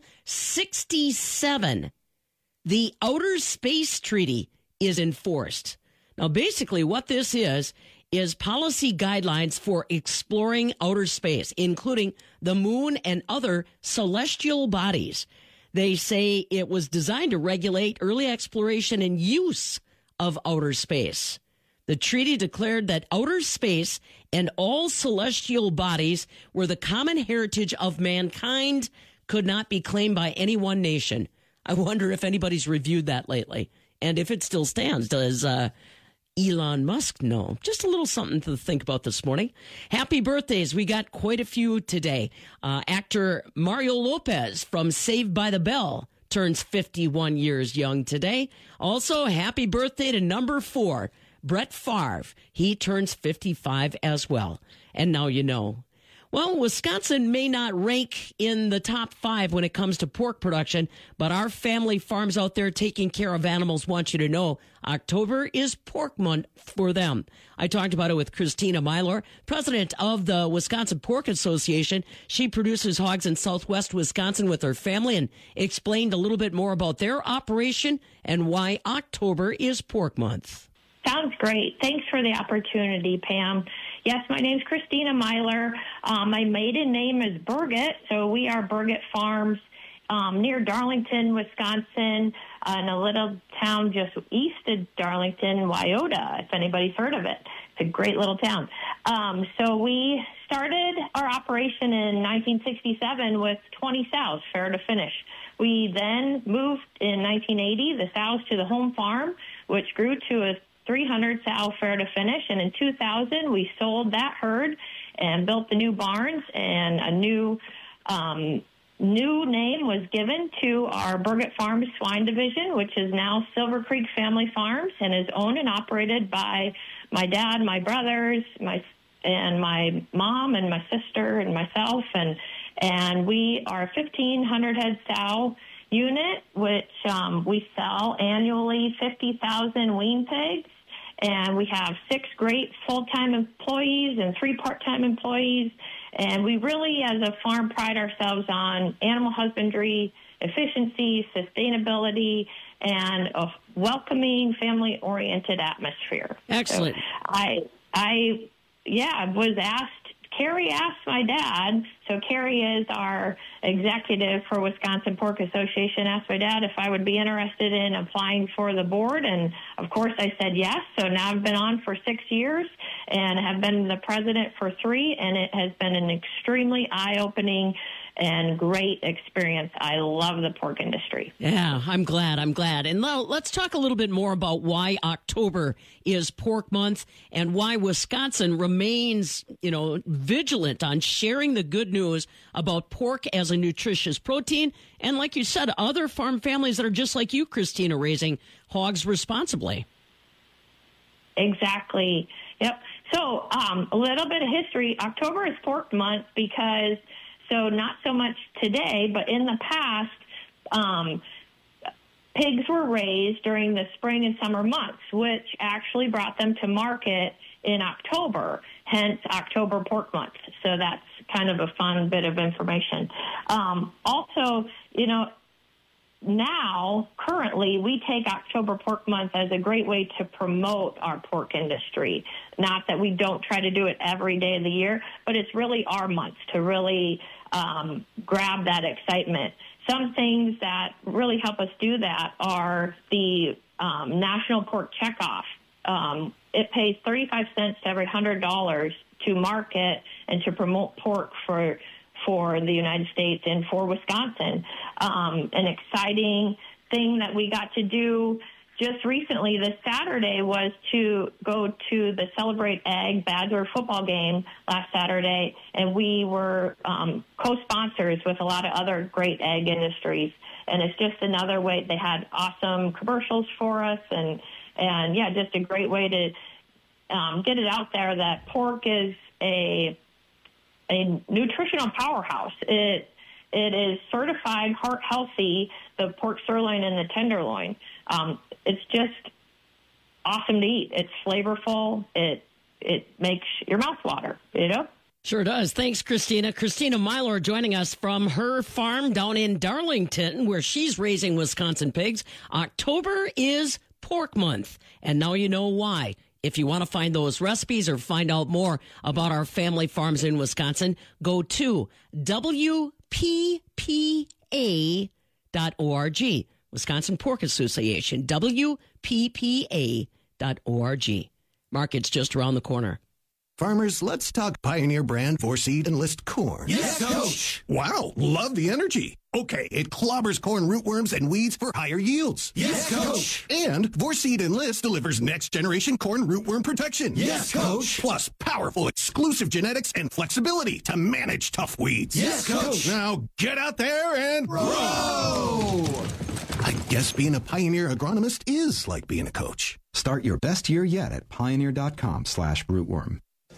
sixty-seven. The Outer Space Treaty is enforced. Now, basically what this is, is policy guidelines for exploring outer space, including the moon and other celestial bodies. They say it was designed to regulate early exploration and use of outer space. The treaty declared that outer space and all celestial bodies were the common heritage of mankind, could not be claimed by any one nation. I wonder if anybody's reviewed that lately. And if it still stands, does uh, Elon Musk know? Just a little something to think about this morning. Happy birthdays. We got quite a few today. Uh, actor Mario Lopez from Saved by the Bell turns fifty-one years young today. Also, happy birthday to number four, Brett Favre. He turns fifty-five as well. And now you know. Well, Wisconsin may not rank in the top five when it comes to pork production, but our family farms out there taking care of animals want you to know October is pork month for them. I talked about it with Christina Mylor, president of the Wisconsin Pork Association. She produces hogs in southwest Wisconsin with her family and explained a little bit more about their operation and why October is pork month. Sounds great. Thanks for the opportunity, Pam. Yes, my name's Christina Mylor. Um, my maiden name is Burgett, so we are Burgett Farms um, near Darlington, Wisconsin, uh, in a little town just east of Darlington, Wyoda, if anybody's heard of it. It's a great little town. Um, so we started our operation in nineteen sixty-seven with twenty sows, fair to finish. We then moved in nineteen eighty the sows to the home farm, which grew to a three hundred sow fair to finish, and in two thousand we sold that herd and built the new barns, and a new um, new name was given to our Burgett Farms swine division, which is now Silver Creek Family Farms and is owned and operated by my dad, my brothers, my and my mom and my sister and myself, and and we are a fifteen hundred head sow unit, which um, we sell annually fifty thousand wean pigs, and we have six great full-time employees and three part-time employees, and we really, as a farm, pride ourselves on animal husbandry, efficiency, sustainability, and a welcoming, family-oriented atmosphere. Excellent. So I, I, yeah, was asked, Carrie asked my dad, so Carrie is our executive for Wisconsin Pork Association, asked my dad if I would be interested in applying for the board. And, of course, I said yes. So now I've been on for six years and have been the president for three, and it has been an extremely eye-opening and great experience. I love the pork industry. Yeah, I'm glad. I'm glad. And now let's talk a little bit more about why October is Pork Month and why Wisconsin remains, you know, vigilant on sharing the good news about pork as a nutritious protein. And like you said, other farm families that are just like you, Christina, raising hogs responsibly. Exactly. Yep. So um, a little bit of history. October is Pork Month because So not so much today, but in the past, um, pigs were raised during the spring and summer months, which actually brought them to market in October, hence October Pork Month. So that's kind of a fun bit of information. Um, also, you know, now, currently, we take October Pork Month as a great way to promote our pork industry. Not that we don't try to do it every day of the year, but it's really our month to really um, grab that excitement. Some things that really help us do that are the um, National Pork Checkoff. Um, it pays thirty-five cents to every one hundred dollars to market and to promote pork for for the United States and for Wisconsin. Um, an exciting thing that we got to do just recently this Saturday was to go to the Celebrate Ag Badger football game last Saturday, and we were um, co-sponsors with a lot of other great ag industries. And it's just another way. They had awesome commercials for us, and, and yeah, just a great way to um, get it out there that pork is a a nutritional powerhouse. It it is certified heart healthy, the pork sirloin and the tenderloin. Um, it's just awesome to eat. It's flavorful. It it makes your mouth water, you know? Sure does. Thanks, Christina. Christina Myler joining us from her farm down in Darlington, where she's raising Wisconsin pigs. October is Pork Month, and now you know why. If you want to find those recipes or find out more about our family farms in Wisconsin, go to W P P A dot org. Wisconsin Pork Association, W P P A dot org. Market's just around the corner. Farmers, let's talk Pioneer brand four seed Enlist corn. Yes, Coach. Wow, love the energy. Okay, it clobbers corn rootworms and weeds for higher yields. Yes, Coach. And four seed Enlist delivers next-generation corn rootworm protection. Yes, Coach. Plus powerful exclusive genetics and flexibility to manage tough weeds. Yes, Coach. Now get out there and grow. grow. I guess being a Pioneer agronomist is like being a coach. Start your best year yet at pioneer.com slash rootworm.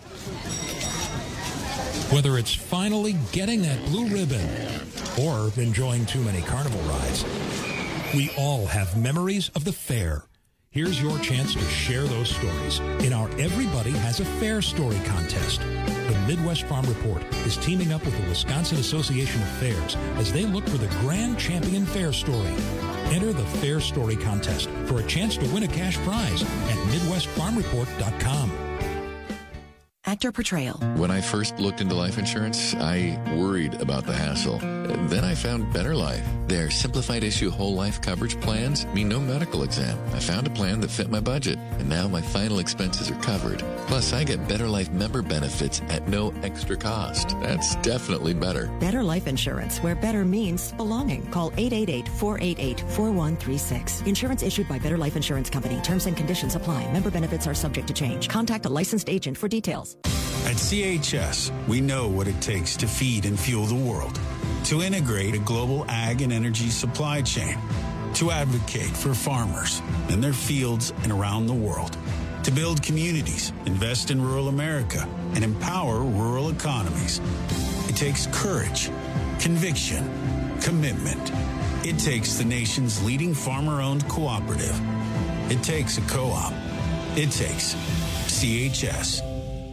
Whether it's finally getting that blue ribbon or enjoying too many carnival rides, we all have memories of the fair. Here's your chance to share those stories in our Everybody Has a Fair Story contest. The Midwest Farm Report is teaming up with the Wisconsin Association of Fairs as they look for the grand champion fair story. Enter the Fair Story contest for a chance to win a cash prize at midwest farm report dot com. Actor portrayal. When I first looked into life insurance, I worried about the hassle. Then I found Better Life. Their simplified issue whole life coverage plans mean no medical exam. I found a plan that fit my budget, and now my final expenses are covered. Plus, I get Better Life member benefits at no extra cost. That's definitely better. Better Life Insurance, where better means belonging. Call eight eight eight, four eight eight, four one three six. Insurance issued by Better Life Insurance Company. Terms and conditions apply. Member benefits are subject to change. Contact a licensed agent for details. At C H S, we know what it takes to feed and fuel the world, to integrate a global ag and energy supply chain, to advocate for farmers in their fields and around the world, to build communities, invest in rural America, and empower rural economies. It takes courage, conviction, commitment. It takes the nation's leading farmer-owned cooperative. It takes a co-op. It takes C H S.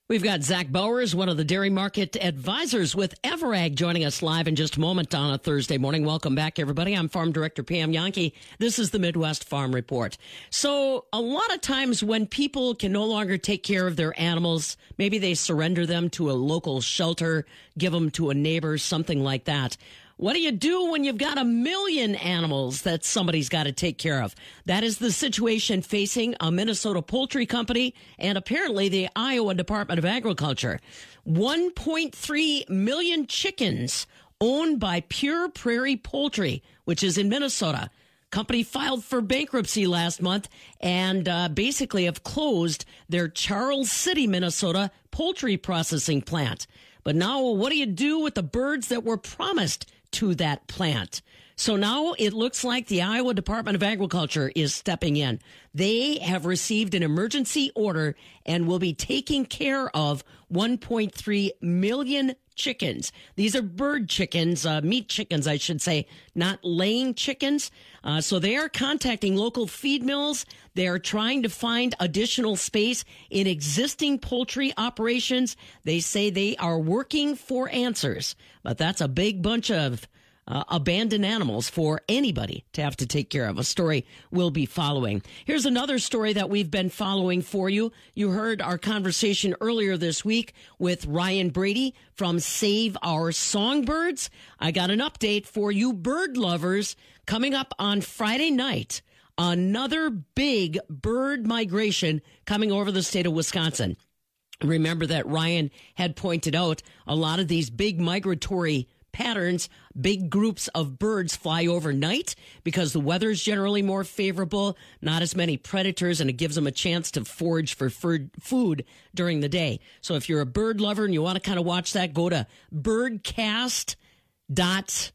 We've got Zach Bowers, one of the dairy market advisors with Everag, joining us live in just a moment on a Thursday morning. Welcome back, everybody. I'm Farm Director Pam Yankee. This is the Midwest Farm Report. So a lot of times when people can no longer take care of their animals, maybe they surrender them to a local shelter, give them to a neighbor, something like that. What do you do when you've got a million animals that somebody's got to take care of? That is the situation facing a Minnesota poultry company and apparently the Iowa Department of Agriculture. one point three million chickens owned by Pure Prairie Poultry, which is in Minnesota. Company filed for bankruptcy last month and uh, basically have closed their Charles City, Minnesota poultry processing plant. But now what do you do with the birds that were promised to that plant? So now it looks like the Iowa Department of Agriculture is stepping in. They have received an emergency order and will be taking care of one point three million chickens. These are bird chickens, uh, meat chickens, I should say, not laying chickens. Uh, so they are contacting local feed mills. They are trying to find additional space in existing poultry operations. They say they are working for answers, but that's a big bunch of Uh, abandoned animals for anybody to have to take care of. A story we'll be following. Here's another story that we've been following for you. You heard our conversation earlier this week with Ryan Brady from Save Our Songbirds. I got an update for you bird lovers coming up on Friday night. Another big bird migration coming over the state of Wisconsin. Remember that Ryan had pointed out a lot of these big migratory patterns, big groups of birds fly overnight because the weather is generally more favorable, not as many predators, and it gives them a chance to forage for food during the day. So if you're a bird lover and you want to kind of watch that, go to birdcast dot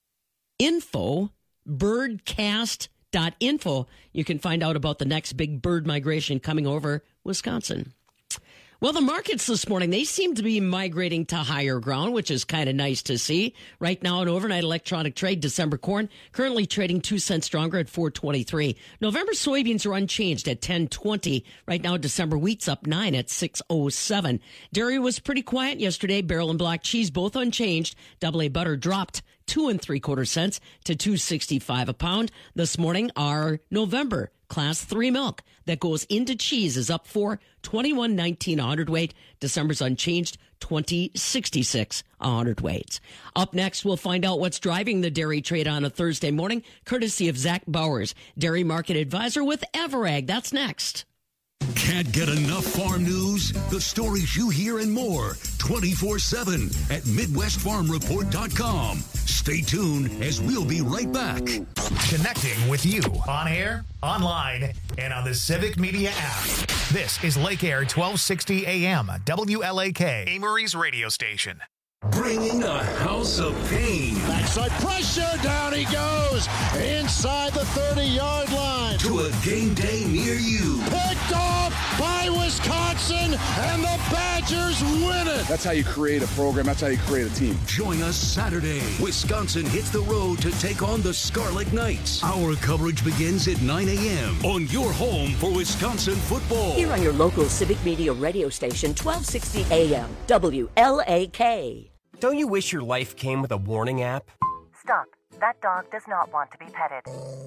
info, birdcast dot info. You can find out about the next big bird migration coming over Wisconsin. Well, the markets this morning, they seem to be migrating to higher ground, which is kind of nice to see. Right now, an overnight electronic trade, December corn, currently trading two cents stronger at four twenty-three. November soybeans are unchanged at ten twenty. Right now, December wheat's up nine at six oh seven. Dairy was pretty quiet yesterday. Barrel and block cheese both unchanged. Double A butter dropped two and three quarter cents to two sixty-five a pound. This morning, our November Class three milk that goes into cheese is up for twenty-one nineteen a hundredweight. December's unchanged, twenty sixty-six a hundredweight. Up next, we'll find out what's driving the dairy trade on a Thursday morning, courtesy of Zach Bowers, dairy market advisor with Everag. That's next. Can't get enough farm news? The stories you hear and more twenty-four seven at Midwest Farm Report dot com. Stay tuned as we'll be right back. Connecting with you on air, online, and on the Civic Media app. This is Lake Air twelve sixty A M, W L A K, Amory's radio station. Bringing a house of pain. Backside pressure, down he goes, inside the thirty-yard line. To a game day near you. Picked off by Wisconsin, and the Badgers win it. That's how you create a program. That's how you create a team. Join us Saturday. Wisconsin hits the road to take on the Scarlet Knights. Our coverage begins at nine a.m. on your home for Wisconsin football. Here on your local Civic Media radio station, twelve sixty A M, W L A K. Don't you wish your life came with a warning app? Stop. That dog does not want to be petted.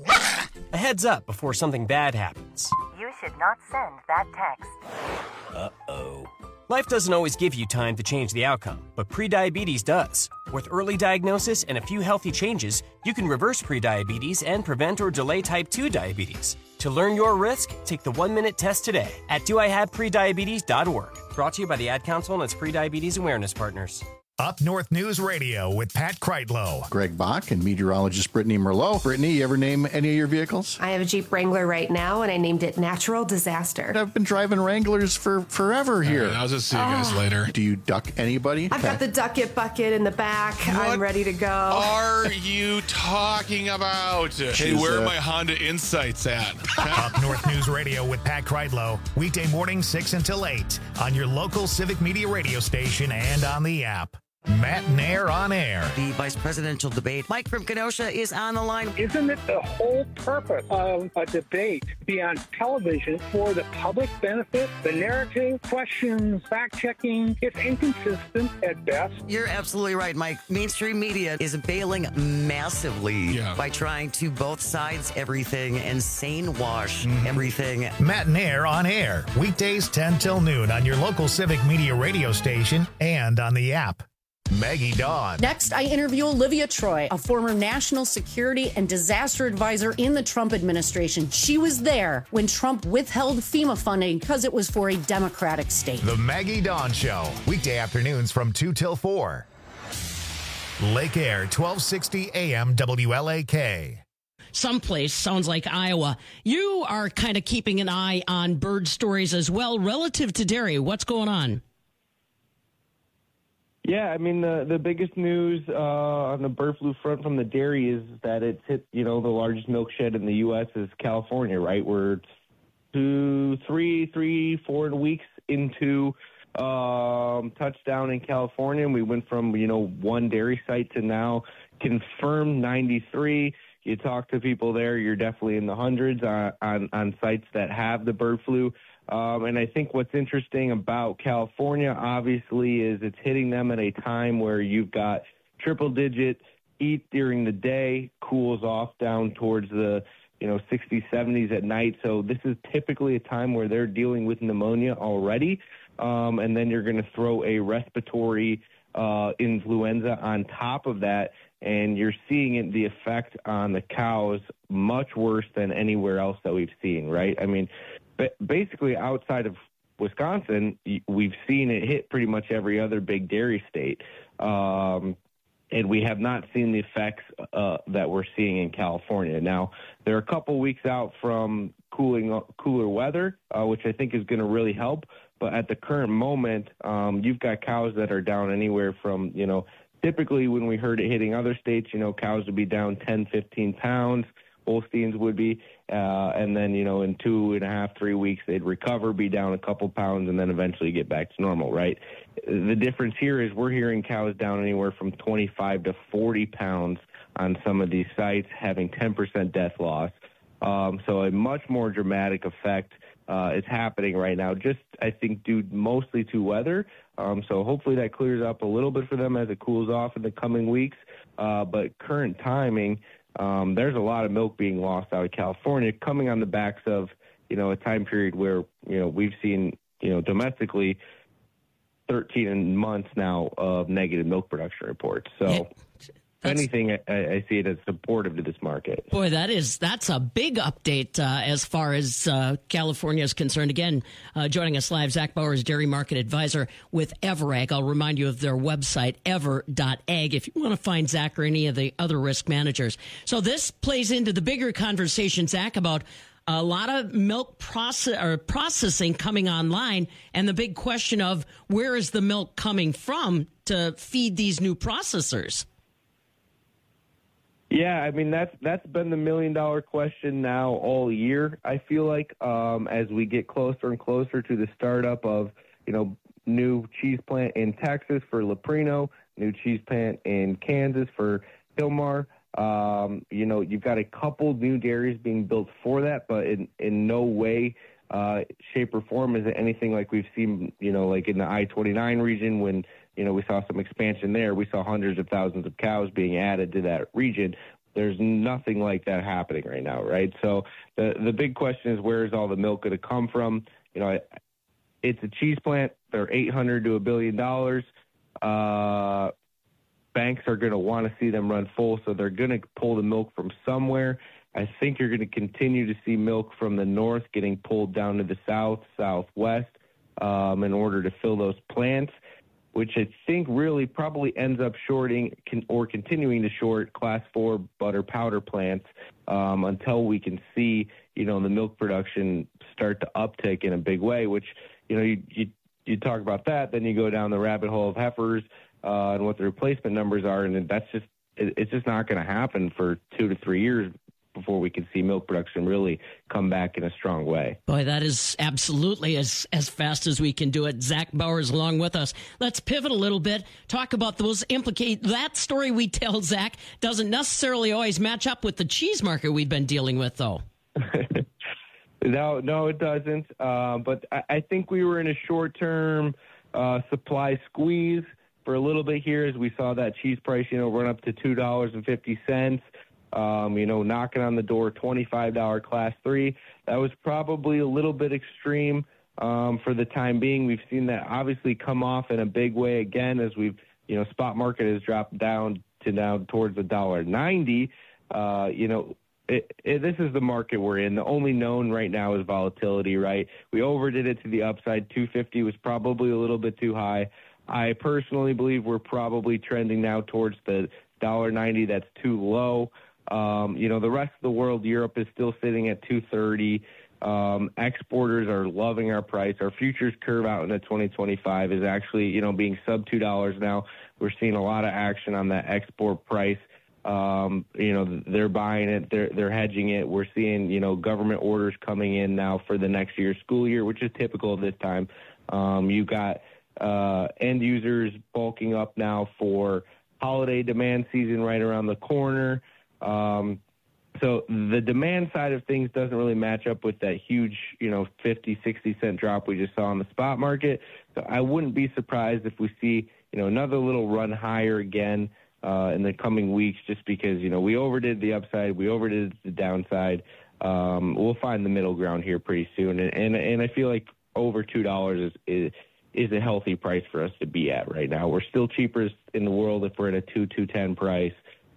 A heads up before something bad happens. You should not send that text. Uh-oh. Life doesn't always give you time to change the outcome, but prediabetes does. With early diagnosis and a few healthy changes, you can reverse prediabetes and prevent or delay type two diabetes. To learn your risk, take the one-minute test today at do I have prediabetes dot org. Brought to you by the Ad Council and its prediabetes awareness partners. Up North News Radio with Pat Kreitlow. Greg Bach and meteorologist Brittany Merlot. Brittany, you ever name any of your vehicles? I have a Jeep Wrangler right now, and I named it Natural Disaster. I've been driving Wranglers for forever here. Right, I'll just see you guys oh. later. Do you duck anybody? I've got the duck it bucket in the back. What I'm ready to go. Are you talking about? Hey, She's, where uh, are my Honda Insights at? Up North News Radio with Pat Kreitlow. Weekday morning, six until eight on your local Civic Media radio station and on the app. Matt Nair on air. The vice presidential debate. Mike from Kenosha is on the line. Isn't it the whole purpose of a debate to be on television for the public benefit? The narrative, questions, fact-checking, it's inconsistent at best. You're absolutely right, Mike. Mainstream media is failing massively yeah. by trying to both sides everything and sane wash mm-hmm. everything. Matt Nair on air. Weekdays ten till noon on your local Civic Media radio station and on the app. Maggie Dawn. Next, I interview Olivia Troy, a former national security and disaster advisor in the Trump administration. She was there when Trump withheld FEMA funding because it was for a Democratic state. The Maggie Dawn Show, weekday afternoons from two till four. Lake Air, twelve sixty A M W L A K. Someplace sounds like Iowa. You are kind of keeping an eye on bird stories as well relative to dairy. What's going on? Yeah, I mean, the, the biggest news uh, on the bird flu front from the dairy is that it's hit, you know, the largest milk shed in the U S is California, right? We're two, three, three, four weeks into um, touchdown in California. And we went from, you know, one dairy site to now confirmed ninety-three. You talk to people there, you're definitely in the hundreds on, on, on sites that have the bird flu. Um, and I think what's interesting about California, obviously, is it's hitting them at a time where you've got triple-digit heat during the day, cools off down towards the, you know, sixties, seventies at night. So this is typically a time where they're dealing with pneumonia already. Um, and then you're going to throw a respiratory uh, influenza on top of that. And you're seeing it, the effect on the cows much worse than anywhere else that we've seen, right? I mean, but basically outside of Wisconsin, we've seen it hit pretty much every other big dairy state. Um, and we have not seen the effects uh, that we're seeing in California. Now, they're a couple weeks out from cooling, cooler weather, uh, which I think is going to really help. But at the current moment, um, you've got cows that are down anywhere from, you know, typically when we heard it hitting other states, you know, cows would be down ten, fifteen pounds. Holsteins would be, uh, and then, you know, in two and a half, three weeks, they'd recover, be down a couple pounds, and then eventually get back to normal, right? The difference here is we're hearing cows down anywhere from twenty-five to forty pounds on some of these sites, having ten percent death loss. Um, so a much more dramatic effect uh, is happening right now, just, I think, due mostly to weather. Um, so hopefully that clears up a little bit for them as it cools off in the coming weeks. Uh, but current timing, Um, there's a lot of milk being lost out of California coming on the backs of, you know, a time period where, you know, we've seen, you know, domestically thirteen months now of negative milk production reports. So yeah, if anything, I, I see it as supportive to this market. Boy, that is, that's a big update uh, as far as uh, California is concerned. Again, uh, joining us live, Zach Bowers, Dairy Market Advisor with Everag. I'll remind you of their website, ever dot ag, if you want to find Zach or any of the other risk managers. So this plays into the bigger conversation, Zach, about a lot of milk process or processing coming online, and the big question of where is the milk coming from to feed these new processors? Yeah, I mean, that's that's been the million-dollar question now all year, I feel like, um, as we get closer and closer to the startup of, you know, new cheese plant in Texas for Leprino, new cheese plant in Kansas for Hilmar. Um, you know, you've got a couple new dairies being built for that, but in, in no way, uh, shape, or form is it anything like we've seen, you know, like in the I twenty-nine region when, you know, we saw some expansion there. We saw hundreds of thousands of cows being added to that region. There's nothing like that happening right now, right? So the the big question is, where is all the milk going to come from? You know, it's a cheese plant. They're eight hundred to a billion dollars. Uh, banks are going to want to see them run full, so they're going to pull the milk from somewhere. I think you're going to continue to see milk from the north getting pulled down to the south, southwest, um, in order to fill those plants, which I think really probably ends up shorting can, or continuing to short class four butter powder plants um, until we can see, you know, the milk production start to uptick in a big way, which, you know, you, you, you talk about that, then you go down the rabbit hole of heifers uh, and what the replacement numbers are, and that's just, it, it's just not going to happen for two to three years before we can see milk production really come back in a strong way. Boy, that is absolutely as, as fast as we can do it. Zach Bauer is along with us. Let's pivot a little bit, talk about those implicate. That story we tell, Zach, doesn't necessarily always match up with the cheese market we've been dealing with, though. No, no, it doesn't. Uh, but I, I think we were in a short-term uh, supply squeeze for a little bit here as we saw that cheese price, you know, run up to two dollars and fifty cents, um, you know, knocking on the door, twenty-five dollars class three. That was probably a little bit extreme um, for the time being. We've seen that obviously come off in a big way again as we've, you know, spot market has dropped down to now towards one dollar ninety. Uh, you know, It, it, this is the market we're in. The only known right now is volatility, right? We overdid it to the upside. two fifty was probably a little bit too high. I personally believe we're probably trending now towards the one dollar ninety. That's too low. Um, you know, the rest of the world, Europe is still sitting at two thirty. Um, exporters are loving our price. Our futures curve out into twenty twenty-five is actually, you know, being sub two dollars now. We're seeing a lot of action on that export price. Um, you know, they're buying it, they're, they're hedging it. We're seeing, you know, government orders coming in now for the next year's school year, which is typical of this time. Um, you got, uh, end users bulking up now for holiday demand season right around the corner. Um, so the demand side of things doesn't really match up with that huge, you know, fifty, sixty cent drop we just saw in the spot market. So I wouldn't be surprised if we see, you know, another little run higher again Uh, in the coming weeks, just because, you know, we overdid the upside, we overdid the downside. Um, we'll find the middle ground here pretty soon, and and, and I feel like over two dollars is, is is a healthy price for us to be at right now. We're still cheapest in the world if we're at a two two ten price,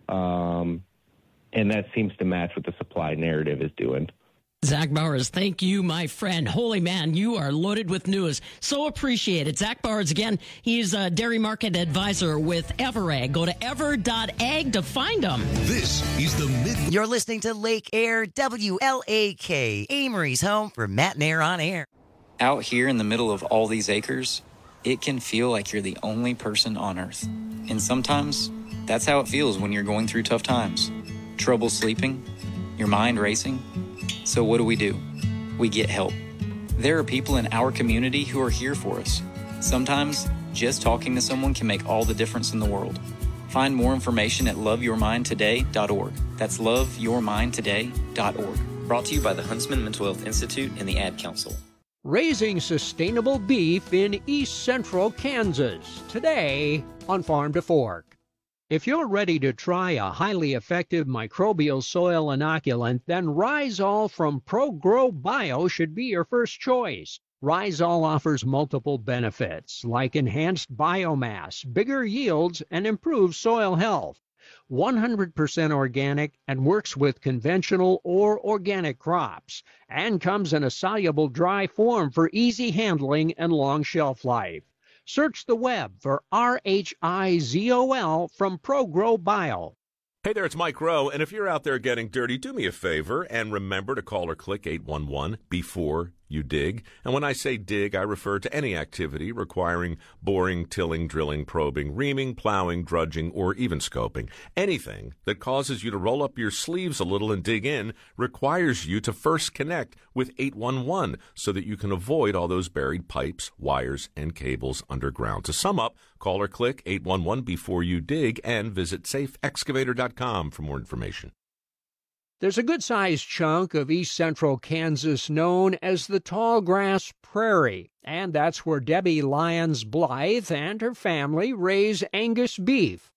um, and that seems to match what the supply narrative is doing. Zach Bowers, thank you, my friend. Holy man, you are loaded with news. So appreciate it. Zach Bowers, again, he's a dairy market advisor with Everag. Go to ever dot ag to find him. This is the Mid. You're listening to Lake Air W L A K, Amory's home for Matt and Air on Air. Out here in the middle of all these acres, it can feel like you're the only person on Earth. And sometimes, that's how it feels when you're going through tough times. Trouble sleeping, your mind racing. So what do we do? We get help. There are people in our community who are here for us. Sometimes, just talking to someone can make all the difference in the world. Find more information at love your mind today dot org. That's love your mind today dot org. Brought to you by the Huntsman Mental Health Institute and the Ad Council. Raising sustainable beef in East Central Kansas. Today on Farm to Fork. If you're ready to try a highly effective microbial soil inoculant, then Rhizol from ProGrow Bio should be your first choice. Rhizol offers multiple benefits like enhanced biomass, bigger yields, and improved soil health. one hundred percent organic and works with conventional or organic crops, and comes in a soluble dry form for easy handling and long shelf life. Search the web for R H I Z O L from ProGrow Bio. Hey there, it's Mike Rowe, and if you're out there getting dirty, do me a favor and remember to call or click eight one one before you dig. And when I say dig, I refer to any activity requiring boring, tilling, drilling, probing, reaming, plowing, drudging, or even scoping. Anything that causes you to roll up your sleeves a little and dig in requires you to first connect with eight one one so that you can avoid all those buried pipes, wires, and cables underground. To sum up, call or click eight one one before you dig and visit safe excavator dot com for more information. There's a good-sized chunk of east central Kansas known as the Tallgrass Prairie, and that's where Debbie Lyons Blythe and her family raise Angus beef.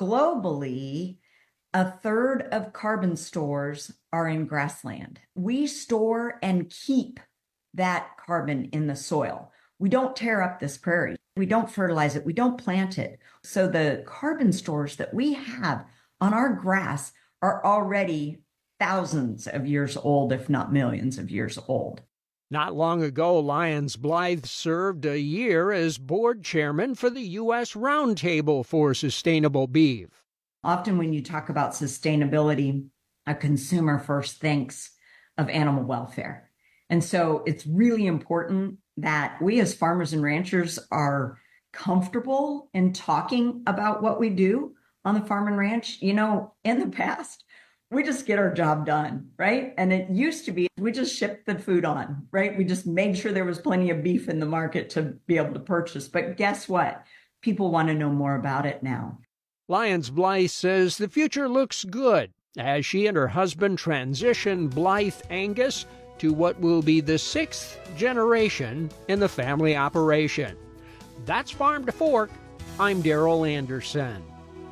Globally, a third of carbon stores are in grassland. We store and keep that carbon in the soil. We don't tear up this prairie. We don't fertilize it. We don't plant it. So the carbon stores that we have on our grass are already thousands of years old, if not millions of years old. Not long ago, Lyons Blythe served a year as board chairman for the U S Roundtable for Sustainable Beef. Often when you talk about sustainability, a consumer first thinks of animal welfare. And so it's really important that we as farmers and ranchers are comfortable in talking about what we do on the farm and ranch. You know, in the past, We just get our job done, right? And it used to be, we just shipped the food on, right? We just made sure there was plenty of beef in the market to be able to purchase. But guess what? People want to know more about it now. Lyons Blythe says the future looks good as she and her husband transition Blythe Angus to what will be the sixth generation in the family operation. That's Farm to Fork. I'm Daryl Anderson.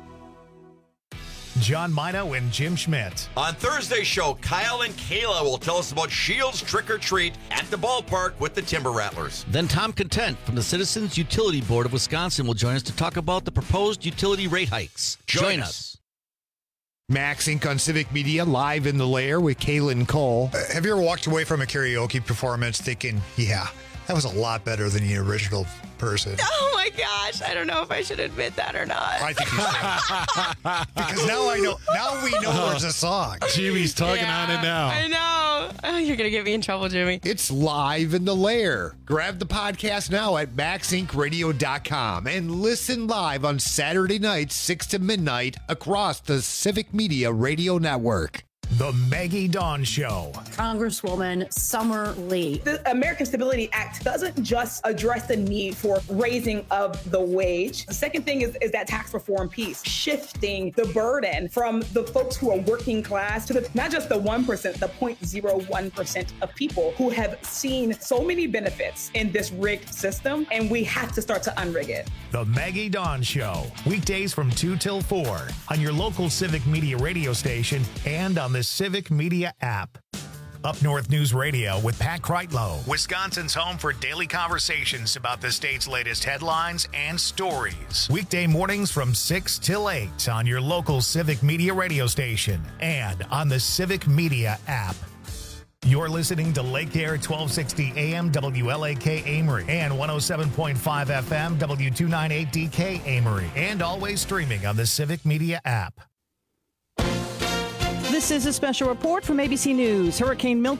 John Mino and Jim Schmidt. On Thursday's show, Kyle and Kayla will tell us about Shields Trick or Treat at the ballpark with the Timber Rattlers. Then Tom Content from the Citizens Utility Board of Wisconsin will join us to talk about the proposed utility rate hikes. Join, join us. us. Max Incorporated on Civic Media, live in the lair with Kaylin Cole. Uh, have you ever walked away from a karaoke performance thinking, yeah, that was a lot better than the original person? Oh my gosh, I don't know if I should admit that or not. I think you should. Because now I know, now we know there's a song. Jimmy's tugging yeah, on it now. I know. Oh, you're going to get me in trouble, Jimmy. It's live in the lair. Grab the podcast now at max inc radio dot com and listen live on Saturday nights, six to midnight, across the Civic Media Radio Network. The Maggie Dawn Show. Congresswoman Summer Lee. The American Stability Act doesn't just address the need for raising of the wage. The second thing is, is that tax reform piece, shifting the burden from the folks who are working class to the, not just the one percent, the zero point zero one percent of people who have seen so many benefits in this rigged system, and we have to start to unrig it. The Maggie Dawn Show. Weekdays from two till four on your local Civic Media radio station and on the Civic Media app. Up North News Radio with Pat Kreitlow, Wisconsin's home for daily conversations about the state's latest headlines and stories. Weekday mornings from six till eight on your local Civic Media radio station and on the Civic Media app. You're listening to Lake Air twelve sixty A M W L A K Amory and one oh seven point five F M W two ninety-eight D K Amory, and always streaming on the Civic Media app. This is a special report from A B C News. Hurricane Milton